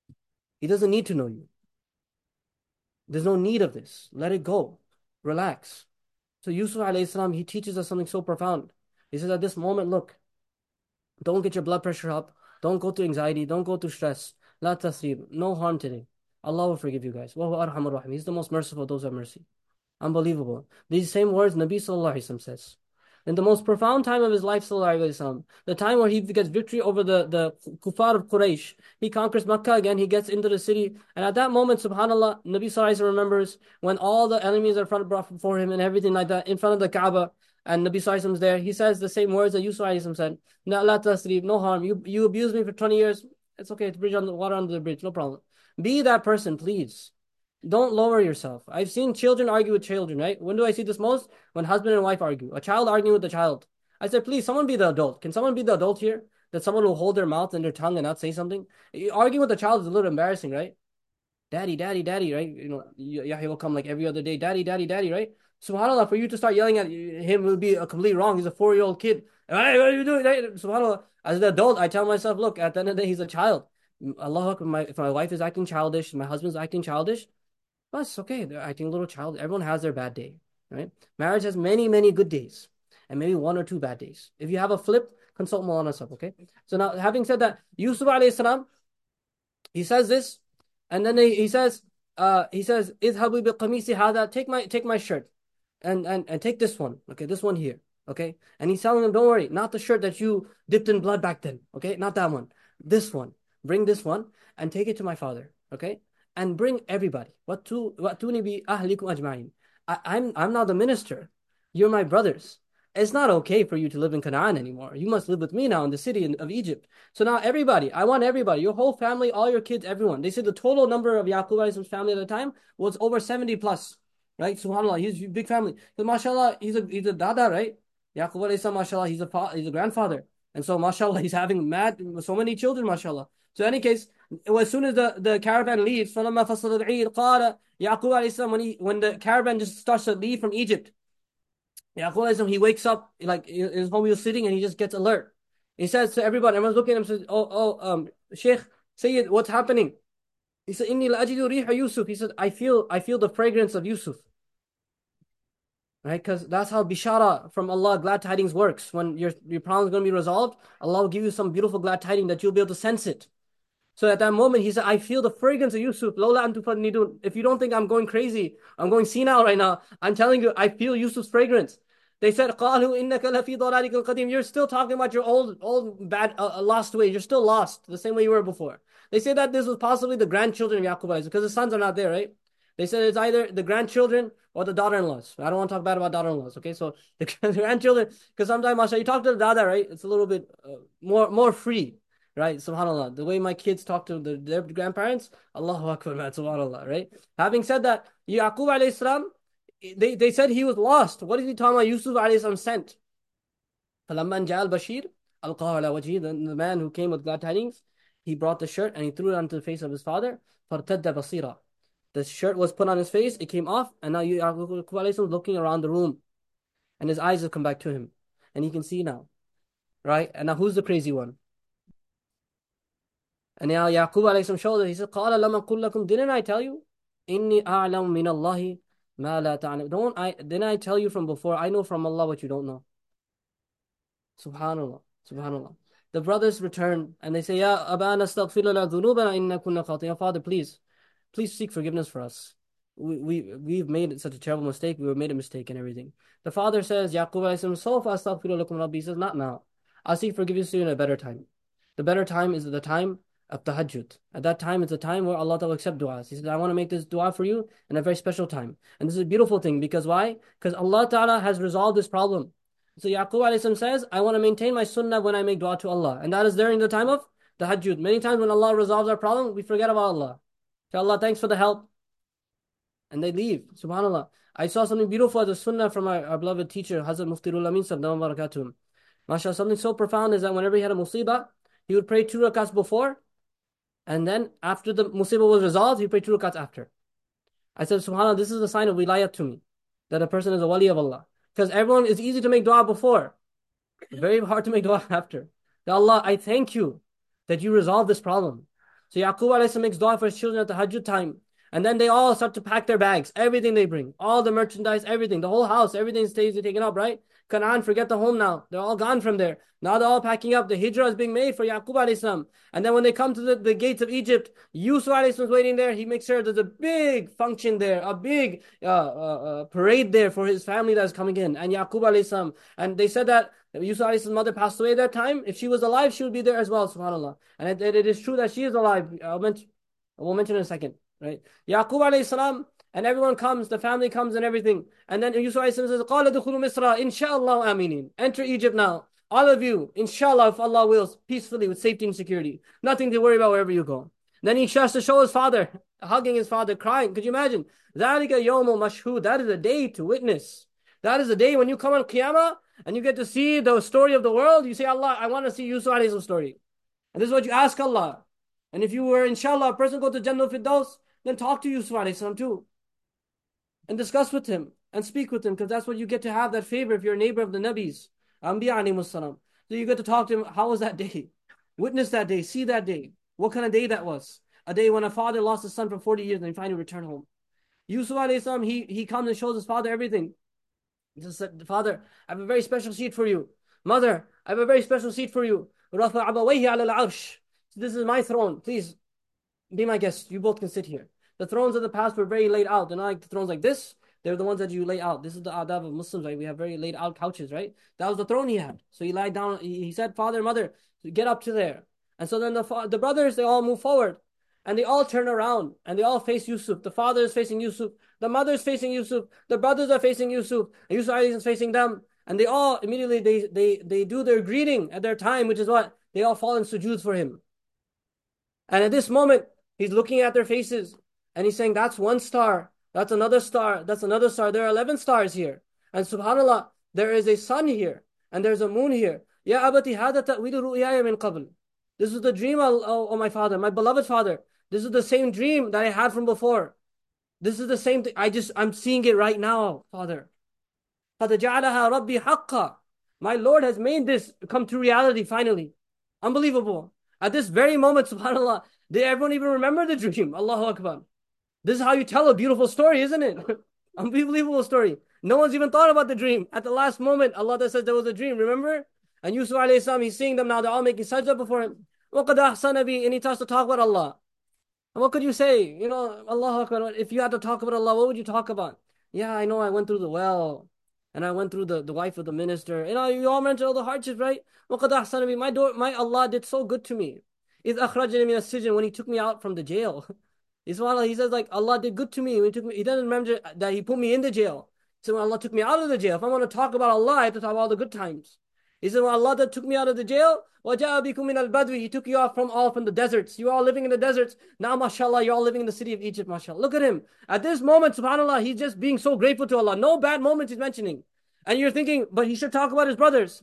He doesn't need to know you. There's no need of this. Let it go. Relax. So Yusuf alayhi salam, he teaches us something so profound. He says at this moment, look, don't get your blood pressure up. Don't go through anxiety. Don't go through stress. La tasrib. No harm today. Allah will forgive you guys. Wa huwa arhamur rahim. He's the most merciful of those who have mercy. Unbelievable. These same words Nabi Sallallahu Alaihi Wasallam says. In the most profound time of his life, Sallallahu Alaihi Wasallam, the time where he gets victory over the, the kuffar of Quraysh, he conquers Makkah again, he gets into the city, and at that moment, subhanAllah, Nabi Sallallahu Alaihi Wasallam remembers when all the enemies are front brought before him and everything like that, in front of the Kaaba, and Nabi Sallallahu Alaihi Wasallam is there, he says the same words that Yusuf Alaihi Wasallam said, no, la tasrib, no harm, you, you abused me for twenty years, it's okay, it's bridge on the water under the bridge, no problem. Be that person, please. Don't lower yourself. I've seen children argue with children, right? When do I see this most? When husband and wife argue. A child arguing with a child. I said, please, someone be the adult. Can someone be the adult here? That someone will hold their mouth and their tongue and not say something? Arguing with a child is a little embarrassing, right? Daddy, daddy, daddy, right? You know, Yahya will come like every other day. Daddy, daddy, daddy, right? SubhanAllah, for you to start yelling at him will be a complete wrong. He's a four-year-old kid. Hey, what are you doing? SubhanAllah. As an adult, I tell myself, look, at the end of the day, he's a child. Allah, my, if my wife is acting childish, my husband's acting childish, that's okay. They're acting a little child. Everyone has their bad day, right? Marriage has many, many good days and maybe one or two bad days. If you have a flip, consult Maulana Sahib, okay? So now, having said that, Yusuf alayhi salam, he says this, and then he, he says, uh, he says, "Idhabu bi qamisi hada." Take my, take my shirt. and, and, and take this one. Okay, this one here. Okay. And he's telling him, don't worry, not the shirt that you dipped in blood back then. Okay, not that one. This one. Bring this one and take it to my father. Okay. And bring everybody. وَأْتُونِي بِأَهْلِكُمْ أَجْمَعِينَ. I, I'm I'm now the minister. You're my brothers. It's not okay for you to live in Canaan anymore. You must live with me now in the city of Egypt. So now everybody, I want everybody, your whole family, all your kids, everyone. They said the total number of Yaqub's family at the time was over seventy plus. Right? SubhanAllah, he's a big family. Because mashallah, he's a he's a dada, right? Yaqub alayhi salam, mashallah, he's a fa- he's a grandfather. And so mashallah, he's having mad so many children, mashallah. So in any case, as soon as the, the caravan leaves, فَلَمَّا فَصَلَ الْعِيدُ قَالَ Yaqub alayhi salam, when he when the caravan just starts to leave from Egypt, Yaqub alayhi salam, he wakes up, like in his home, he was sitting and he just gets alert. He says to everybody, everyone's looking at him, says, oh, oh, um, Sheikh, Sayyid, what's happening? He said, Inni la-ajidu riha Yusuf. He said, I feel, I feel the fragrance of Yusuf. Right? Because that's how bishara from Allah, glad tidings works. When your, your problem is going to be resolved, Allah will give you some beautiful glad tidings that you'll be able to sense it. So at that moment, he said, I feel the fragrance of Yusuf. Lola antum tufannidun. If you don't think I'm going crazy, I'm going senile right now, I'm telling you, I feel Yusuf's fragrance. They said, قَالُوا إِنَّكَ لَفِي ضَلَالِكَ الْقَدِيمِ. You're still talking about your old, old, bad, uh, lost ways. You're still lost, the same way you were before. They say that this was possibly the grandchildren of Yaqub, because the sons are not there, right? They said it's either the grandchildren or the daughter-in-laws. I don't want to talk bad about daughter-in-laws, okay? So the grandchildren, because sometimes, Masha, you talk to the dada, right? It's a little bit uh, more, more free. Right, subhanAllah. The way my kids talk to the, their grandparents, Allahu Akbar, man, subhanAllah, right? Having said that, Yaqub alayhi salam, they, they said he was lost. What is he talking about? Yusuf alayhi salam sent. فَلَمَّا جَاءَ الْبَشِيرُ أَلْقَاهُ عَلَى وَجْهِهِ. The man who came with glad tidings, he brought the shirt and he threw it onto the face of his father. فَارْتَدَّ بَصِيرًا. The shirt was put on his face, it came off, and now Yaqub alayhi salam is looking around the room. And his eyes have come back to him. And he can see now. Right? And now who's the crazy one? And now Yaqub alayhi salam showed it. He said, قَالَ لَمَا قُلْ لَكُمْ. Didn't I tell you? إِنِّي أَعْلَمُ مِنَ اللَّهِ مَا لَا تَعْلَمُ. Don't I, didn't I tell you from before? I know from Allah what you don't know. Subhanallah. Subhanallah. The brothers return and they say, Ya Abana astaghfir lana dhunubana inna kunna khati'in. Father, please, please seek forgiveness for us. We, we, we've made such a terrible mistake. We made a mistake and everything. The father says, Yaqub alayhi salam, Sawfa astaghfiru lakum rabbi. He says, not now. I'll seek forgiveness to you in a better time. The better time is the time of tahajjud. At that time, it's a time where Allah will accept du'as. He said, I want to make this dua for you in a very special time. And this is a beautiful thing because why? Because Allah Ta'ala has resolved this problem. So Yaqub alayhi salam says, I want to maintain my sunnah when I make dua to Allah. And that is during the time of tahajjud. Many times when Allah resolves our problem, we forget about Allah. Say, Allah, thanks for the help. And they leave. Subhanallah. I saw something beautiful as a sunnah from our, our beloved teacher, Hazrat Muftirul Amin Sabdam Barakatuhum. MashaAllah, something so profound is that whenever he had a musibah, he would pray two rakats before, and then after the musibah was resolved, he prayed two rakats after. I said, SubhanAllah, this is a sign of wilayat to me, that a person is a wali of Allah. Because everyone, it's easy to make dua before, very hard to make dua after. That Allah, I thank you that you resolved this problem. So Yaqub alayhi salam makes dua for his children at the Hajj time. And then they all start to pack their bags, everything they bring, all the merchandise, everything, the whole house, everything stays taken up, right? Canaan, forget the home now. They're all gone from there. Now they're all packing up. The hijrah is being made for Yaqub alayhi salam. And then when they come to the, the gates of Egypt, Yusuf alayhi salam is waiting there. He makes sure there's a big function there, a big uh, uh, uh, parade there for his family that's coming in. And Yaqub alayhi salam. And they said that Yusuf alayhi salam's mother passed away at that time. If she was alive, she would be there as well, subhanAllah. And it, it, it is true that she is alive. I'll mention, we'll mention in a second. Right? Yaqub alayhi salam, and everyone comes, the family comes and everything. And then Yusuf alayhi salam says, قَالَ دُخُلُوا مِصْرَ inshallah aminin. Enter Egypt now. All of you, inshallah, if Allah wills, peacefully, with safety and security. Nothing to worry about wherever you go. Then he starts to show his father, hugging his father, crying. Could you imagine? ذَلِكَ يَوْمُ مَشْهُودٌ. That is a day to witness. That is a day when you come on Qiyamah, and you get to see the story of the world. You say, Allah, I want to see Yusuf alayhi salam's story. And this is what you ask Allah. And if you were, inshallah, a person go to Jannah Firdaus, then talk to Yusuf alayhi salam too. And discuss with him and speak with him, because that's what you get to have that favor if you're a neighbor of the Nabis. Anbiya alayhi salam. So you get to talk to him. How was that day? Witness that day. See that day. What kind of day that was? A day when a father lost his son for forty years and he finally returned home. Yusuf alayhi salam, he, he comes and shows his father everything. He just said, Father, I have a very special seat for you. Mother, I have a very special seat for you. رَفَعَ أَبَوَيْهِ عَلَى الْعَرْشِ. This is my throne. Please be my guest. You both can sit here. The thrones of the past were very laid out. They're not like the thrones like this. They're the ones that you lay out. This is the adab of Muslims, right? We have very laid out couches, right? That was the throne he had. So he lied down. He, he said, father, mother, get up to there. And so then the, the brothers, they all move forward. And they all turn around. And they all face Yusuf. The father is facing Yusuf. The mother is facing Yusuf. The brothers are facing Yusuf. And Yusuf is facing them. And they all, immediately, they, they, they do their greeting at their time, which is what? They all fall in sujood for him. And at this moment, he's looking at their faces. And he's saying, that's one star. That's another star. That's another star. There are eleven stars here. And subhanAllah, there is a sun here. And there's a moon here. Ya abati hada ta'wilu ru'yaya min qabl. This is the dream, oh, oh my father, my beloved father. This is the same dream that I had from before. This is the same thing. I just, I'm seeing it right now, father. قَدْ جَعَلَهَا رَبِّي حَقًّا. My Lord has made this come to reality finally. Unbelievable. At this very moment, subhanAllah, did everyone even remember the dream? Allahu Akbar. This is how you tell a beautiful story, isn't it? Unbelievable story. No one's even thought about the dream. At the last moment, Allah says there was a dream, remember? And Yusuf alayhi salam, he's seeing them now. They're all making sajda before him. وَقَدْ أَحْسَنَ بِي. And he starts to talk about Allah. And what could you say? You know, Allahu Akbar. If you had to talk about Allah, what would you talk about? Yeah, I know I went through the well. And I went through the, the wife of the minister. You know, you all mentioned all the hardships, right? وَقَدْ أَحْسَنَ بِي. My, door, my Allah did so good to me. إِذْ أَخْرَجَنِي مِنَ السِّجْنِ. When he took me out from the jail. He says, like, Allah did good to me. When he, took me. He doesn't remember that he put me in the jail. So when Allah took me out of the jail, if I want to talk about Allah, I have to talk about all the good times. He said, when Allah that took me out of the jail, وَجَاءَ بِكُم مِنَ الْبَدْوِ. He took you off from all from the deserts. You are all living in the deserts. Now, mashallah, you're all living in the city of Egypt, mashallah. Look at him. At this moment, subhanAllah, he's just being so grateful to Allah. No bad moments he's mentioning. And you're thinking, but he should talk about his brothers.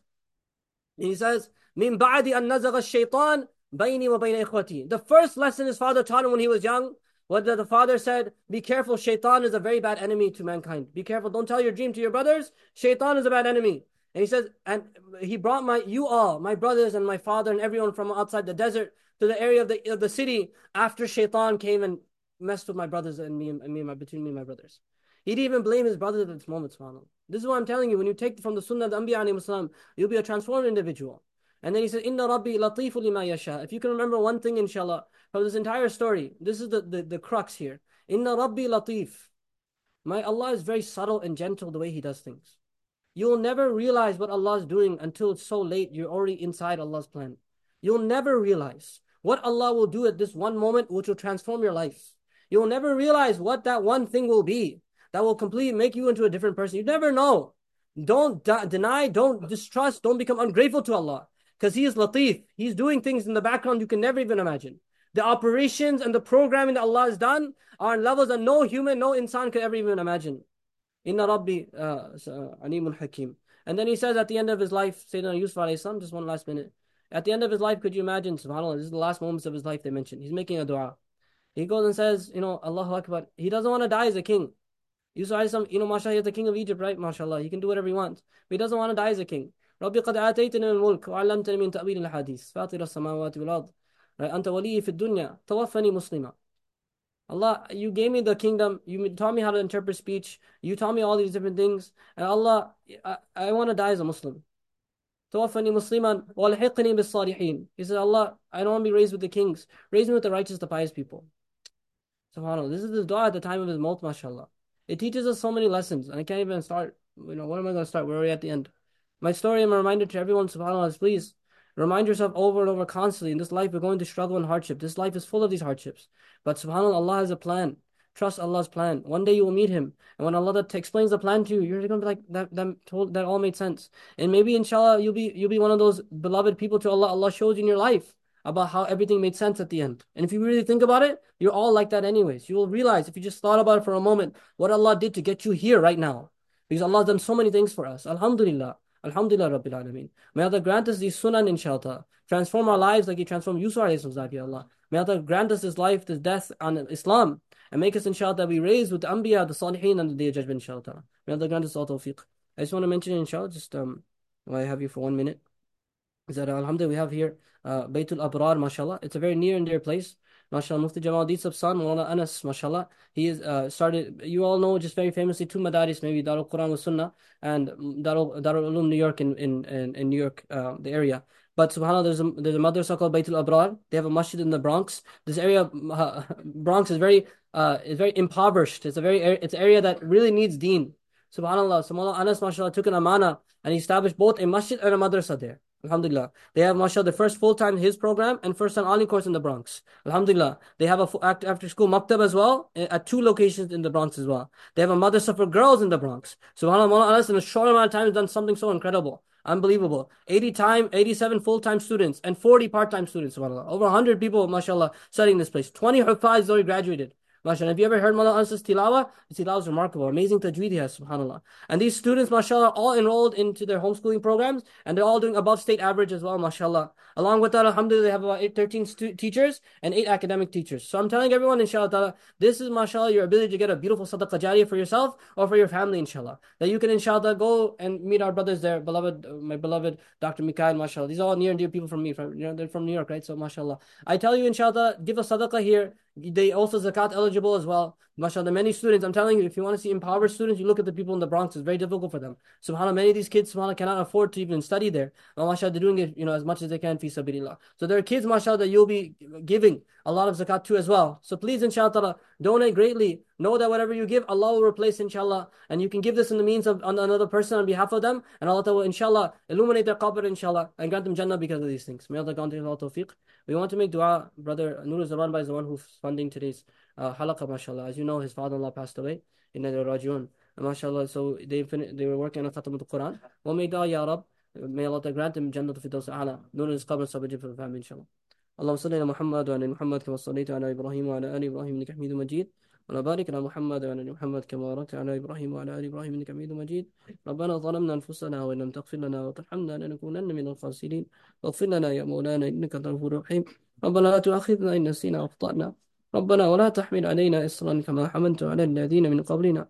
And he says, مِن بَعْدِ أَن نَزَغَ الشَّيْطَانِ بَيْنِي وَبَيْنَ إِخْوَتِي. The first lesson his father taught him when he was young, what the father said, be careful, shaitan is a very bad enemy to mankind. Be careful, don't tell your dream to your brothers. Shaitan is a bad enemy. And he says, and he brought my you all, my brothers and my father and everyone from outside the desert to the area of the of the city after shaitan came and messed with my brothers and me and me and my between me and my brothers. He didn't even blame his brothers at this moment, subhanAllah. This is what I'm telling you. When you take from the sunnah of the Anbiya alayhi salam, you'll be a transformed individual. And then he says, Inna Rabbi latifu lima yasha. If you can remember one thing, inshallah, from this entire story, this is the, the, the crux here. Inna Rabbi latif. My Allah is very subtle and gentle the way He does things. You'll never realize what Allah is doing until it's so late, you're already inside Allah's plan. You'll never realize what Allah will do at this one moment, which will transform your life. You'll never realize what that one thing will be that will completely make you into a different person. You never know. Don't de- deny, don't distrust, don't become ungrateful to Allah. Because He is Latif. He's doing things in the background you can never even imagine. The operations and the programming that Allah has done are on levels that no human, no insan could ever even imagine. Inna Rabbi Alimul Hakim. And then he says at the end of his life, Sayyidina Yusuf alayhi salam, just one last minute. At the end of his life, could you imagine, subhanAllah, this is the last moments of his life they mentioned. He's making a dua. He goes and says, you know, Allahu Akbar. He doesn't want to die as a king. Yusuf alayhi salam, you know, mashallah, he's the king of Egypt, right? Mashallah, he can do whatever he wants. But he doesn't want to die as a king. ربي قد آتيتني الملك وعلمتني من تأويل الحديث فاطر السماوات والأرض أنت ولي في الدنيا توفني مسلما. Allah, you gave me the kingdom, you taught me how to interpret speech, you taught me all these different things, and Allah, I, I want to die as a Muslim. توفني مسلما والحقني بالصالحين. He said, Allah, I don't want to be raised with the kings, raise me with the righteous, the pious people. SubhanAllah, this is the dua at the time of his maut, mashallah. It teaches us so many lessons, and I can't even start, you know, what am I going to start? We're already at the end. My story, I'm a reminder to everyone, subhanAllah, is please remind yourself over and over constantly. In this life, we're going to struggle and hardship. This life is full of these hardships. But subhanAllah, Allah has a plan. Trust Allah's plan. One day you will meet Him. And when Allah that explains the plan to you, you're going to be like, that, that, told, that all made sense. And maybe, inshallah, you'll be, you'll be one of those beloved people to Allah. Allah shows you in your life about how everything made sense at the end. And if you really think about it, you're all like that anyways. You will realize, if you just thought about it for a moment, what Allah did to get you here right now. Because Allah has done so many things for us. Alhamdulillah. Alhamdulillah Rabbil Alameen. May Allah grant us these sunan, inshallah. Transform our lives like He transformed Yusuf alayhi salam, ya Allah. May Allah grant us this life, this death on Islam. And make us, inshallah, that we raise with the Anbiya, the Salihin, and the Day of Judgment, inshallah. May Allah grant us all tawfiq. I just want to mention, inshallah, just, um, while I have you for one minute, is that, alhamdulillah, we have here, uh, Baytul Abrar, mashallah. It's a very near and dear place. MashaAllah, Mufti Jamal Deesab's son, Mawlana Anas, mashallah. He is uh, started, you all know, just very famously, two madaris, maybe Darul Quran wa Sunnah and Darul, Darul Ulum, New York, in, in, in, in New York, uh, the area. But subhanAllah, there's a, there's a madrasa called Baitul Abrar. They have a masjid in the Bronx. This area, uh, Bronx, is very uh, is very impoverished. It's a very it's an area that really needs deen. SubhanAllah, so Mawlana Anas, mashallah, took an amana and he established both a masjid and a madrasa there. Alhamdulillah. They have, mashallah, the first full-time his program and first-time Ali course in the Bronx. Alhamdulillah. They have a after-school maktab as well at two locations in the Bronx as well. They have a madrasa for girls in the Bronx. SubhanAllah, Mawlana Anas in a short amount of time has done something so incredible. Unbelievable. eighty time, eighty-seven full-time students and forty part-time students, subhanAllah. Over one hundred people, mashallah, studying this place. twenty Hufaz already graduated. MashaAllah. Have you ever heard Mawlana Anas's tilawa? His tilawa is remarkable. Amazing tajweed he has, subhanAllah. And these students, mashallah, are all enrolled into their homeschooling programs, and they're all doing above state average as well, mashallah. Along with that, alhamdulillah, they have about eight, thirteen stu- teachers and eight academic teachers. So I'm telling everyone, inshallah ta'ala, this is, mashallah, your ability to get a beautiful sadaqah jariyah for yourself or for your family, inshallah. That you can, inshallah, go and meet our brothers there, beloved, my beloved Doctor Mikhail, mashallah. These are all near and dear people from me, from, you know, they're from New York, right? So, mashallah. I tell you, inshallah, give a sadaqah here. They also zakat eligible as well. MashaAllah, many students, I'm telling you, if you want to see impoverished students, you look at the people in the Bronx. It's very difficult for them. SubhanAllah, many of these kids, SubhanAllah, cannot afford to even study there. But MashaAllah, they're doing it, you know, as much as they can, fi sabilillah. So there are kids, MashaAllah, that you'll be giving a lot of zakat to as well. So please, inshallah, donate greatly. Know that whatever you give, Allah will replace, inshallah. And you can give this in the means of on another person on behalf of them. And Allah will, inshallah, illuminate their qabr, inshallah, and grant them Jannah because of these things. May Allah grant them all tawfiq. We want to make dua. Brother Nur Zaman Bhai is the one who's funding today's uh, halaqah, mashallah. As you know, his father-in-law passed away. Inna lillahi wa inna ilaihi raji'un. MashaAllah, so they fin- they were working on Khatam al-Quran. Wa may dua ya Rab. May Allah grant him Jannah fi-daws a'la. Nur his qabr sabajib for the family, inshallah. اللهم صل على محمد وعلى محمد كما صليت على ابراهيم وعلى ال ابراهيم انك حميد مجيد ولا بارك على محمد وعلى ال محمد كما باركت على ابراهيم وعلى ال ابراهيم انك حميد مجيد ربنا ظلمنا انفسنا وان لم تغفر لنا وترحمنا لنكونن من الخاسرين واغفر لنا يا مولانا انك انت الغفور الرحيم ربنا لا تؤاخذنا ان نسينا واخطانا ربنا ولا تحمل علينا اصرا كما حملت على الذين من قبلنا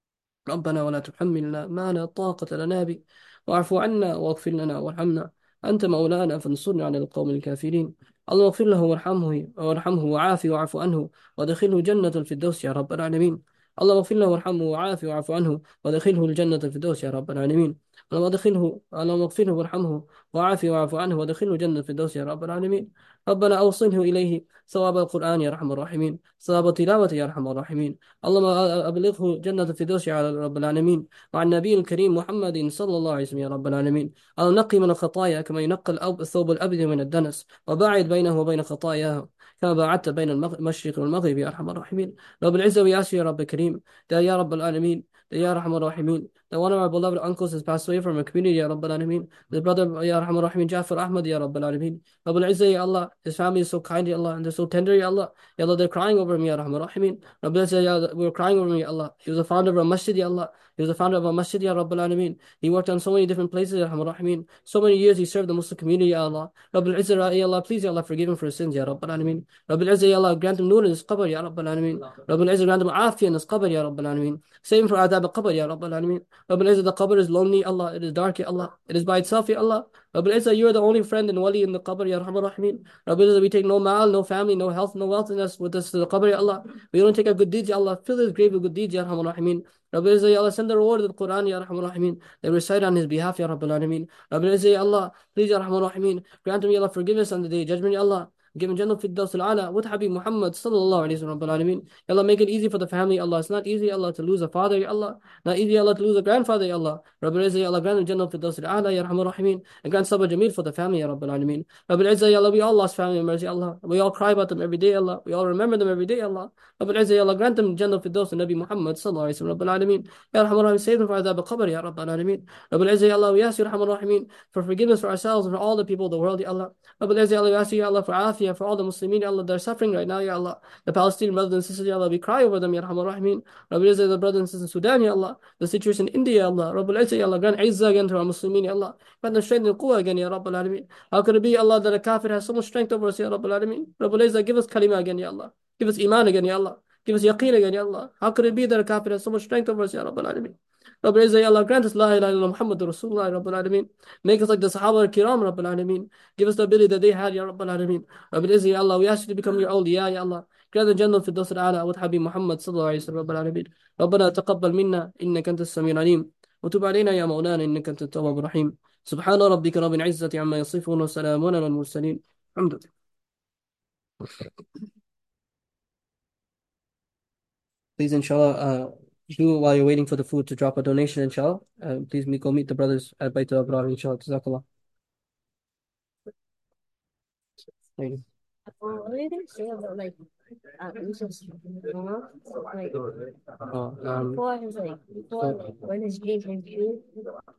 ربنا ولا تحملنا ما لا طاقة لنا به واعف عنا واغفر لنا وارحمنا أنت مولانا فانصرنا على القوم الكافرين اللهم اغفر له وارحمه وارحمه وعافه واعف عنه وادخله جنة الفردوس يا رب العالمين اللهم اغفر له وارحمه وعافه واعف عنه وادخله الجنة الفردوس يا رب العالمين اللهم ادخله اللهم اغفره وارحمه وعافه واعف عنه وادخله جنة الفردوس يا رب العالمين ربنا أوصله إليه ثواب القرآن يا أرحم الراحمين ثواب تلاوته يا أرحم الراحمين اللهم أبلغه جنة الفردوس يا رب العالمين مع النبي الكريم محمد صلى الله عليه وسلم يا رب العالمين اللهم نقي من الخطايا كما ينقى الأب الثوب الأبيض من الدنس وباعد بينه وبين خطاياه كما باعدت بين المشرق والمغرب يا أرحم الراحمين رب العزة وياسر يا رب الكريم يا رب العالمين يا أرحم الراحمين. That one of our beloved uncles has passed away from our community, Ya Rabbal Alameen. The brother, Ya Rahman Rahim, Jafar Ahmad, Ya Rabbal Alameen. Rabbal Izzah, Ya Allah, his family is so kind, Ya Allah, and they're so tender, Ya Allah. Ya Allah, they're crying over him, Ya Rahman Rahim. Rabbal Izzah, Ya Allah, we're crying over him, Ya Allah. He was the founder of a masjid, Ya Allah. He was the founder of a masjid, Ya Rabbal Alameen. He worked on so many different places, Ya Rahman Rahim. So many years he served the Muslim community, Ya Allah. Rabbal Izzah, Ya Allah, please, Ya Allah, forgive him for his sins, Ya Rabbal Alameen. Rabbal Izzah, Ya Allah, grant him nur in his qabr, Ya Rabbal Alameen. Rabbal Izzah, grant him afiyah in his qabr, Ya Rabbal Alameen. Save him for adab al-qabr, Ya Rabbal Alameen. Rabbal Izzah, the qabr is lonely, Allah. It is dark, Ya Allah. It is by itself, Ya Allah. Rabbal Izzah, you are the only friend and wali in the qabr, Ya Rahman Rahim. Rabbal Izzah, we take no mal, no family, no health, no wealth in us with us to the qabr, Ya Allah. We don't take our good deeds, Ya Allah. Fill his grave with good deeds, Ya Rahman Rahim. Rabbal Izzah, Ya Allah, send the reward of the Quran, Ya Rahman Rahim. They recite on his behalf, Ya Rabbal Alameen. Rabbal Izzah, Ya Allah, please, Ya Rahman Rahim. Grant him, Ya Allah, forgiveness on the day of judgment, Ya Allah. Give him Jannah Firdaus al-Ala with Habib Muhammad sallallahu alayhi wa sallam. Ya Allah, make it easy for the family, Allah. It's not easy, Allah, to lose a father, Ya Allah. Not easy, Allah, to lose a grandfather, Ya Allah. Rabbil Izzah, Ya Allah, grant him Jannah Firdaus al-Ala, Ya Rahman Rahim. And grant Sabr Jameel for the family, Ya Rabbil Alameen. Rabbil Izzah, Ya Allah, we all lost family members, Ya Allah. We all cry about them every day, Allah. We all remember them every day, Allah. Rabbil Izzah, Ya Allah, grant them Jannah Firdaus al Nabi Muhammad sallallahu alayhi wa sallam. Rabbil Alameen. Ya Rahman Rahim, save them for adab al-qabr, Ya Rabbil Alameen. Rabbil Izzah, Ya Allah, we ask you, Rahman Rahim, for forgiveness for ourselves and for all the people of the world, Ya Allah. Rabbil Izzah, Ya Allah, we ask you, Ya Allah, for afiyah, for all the Muslimin, Ya Allah, they're suffering right now, Ya Allah. The Palestinian brothers and sisters, Ya Allah, we cry over them, Ya Rahman Rahim. Rabbil Izzah, the brothers and sisters in Sudan, Ya Allah. The situation in India, Ya Allah. Rabbil Izzah, Ya Allah, grant Izzah again to our Muslimin, Ya Allah. Grant them strength and quwwah again, Ya Rabbil Alameen. How could it be, Allah, that a kafir has so much strength over us, Ya Rabbil Alameen? Rabbil Izzah, give us kalima again, Ya Allah. Give us iman again, Ya Allah. Give us yaqeen again, Ya Allah. How could it be that a kafir has so much strength over us, Ya Rabbil Alameen? Rabbil Izzah, Ya Allah, grant us La ilaha illallah Muhammadur Rasulullah, Rabbil Alameen. Make us like the Sahaba al-Kiram, Rabbil Alameen. Give us the ability that they had, Ya Rabbil Alameen. Rabbil Izzah, Ya Allah, we ask you to become your awliya, Ya Allah. grant the Jannah في الدوس الأعلى with Habib Muhammad صلى الله عليه وسلم رب العالمين. ربنا تقبل منا إنك أنت السميع العليم وتب علينا يا مولانا إنك أنت التواب الرحيم. سبحان ربك رب العزة عما يصفون وسلام على المرسلين الحمد لله. Please, inshallah, uh, do while you're waiting for the food to drop a donation, inshallah. Uh, please me- go meet the brothers at Bayt al-Abrar, inshallah. Jazakallah. Thank you. Well, what do you think say about like uh, Yusuf's mom? Like Oh, um, before his like before so like when his game came true,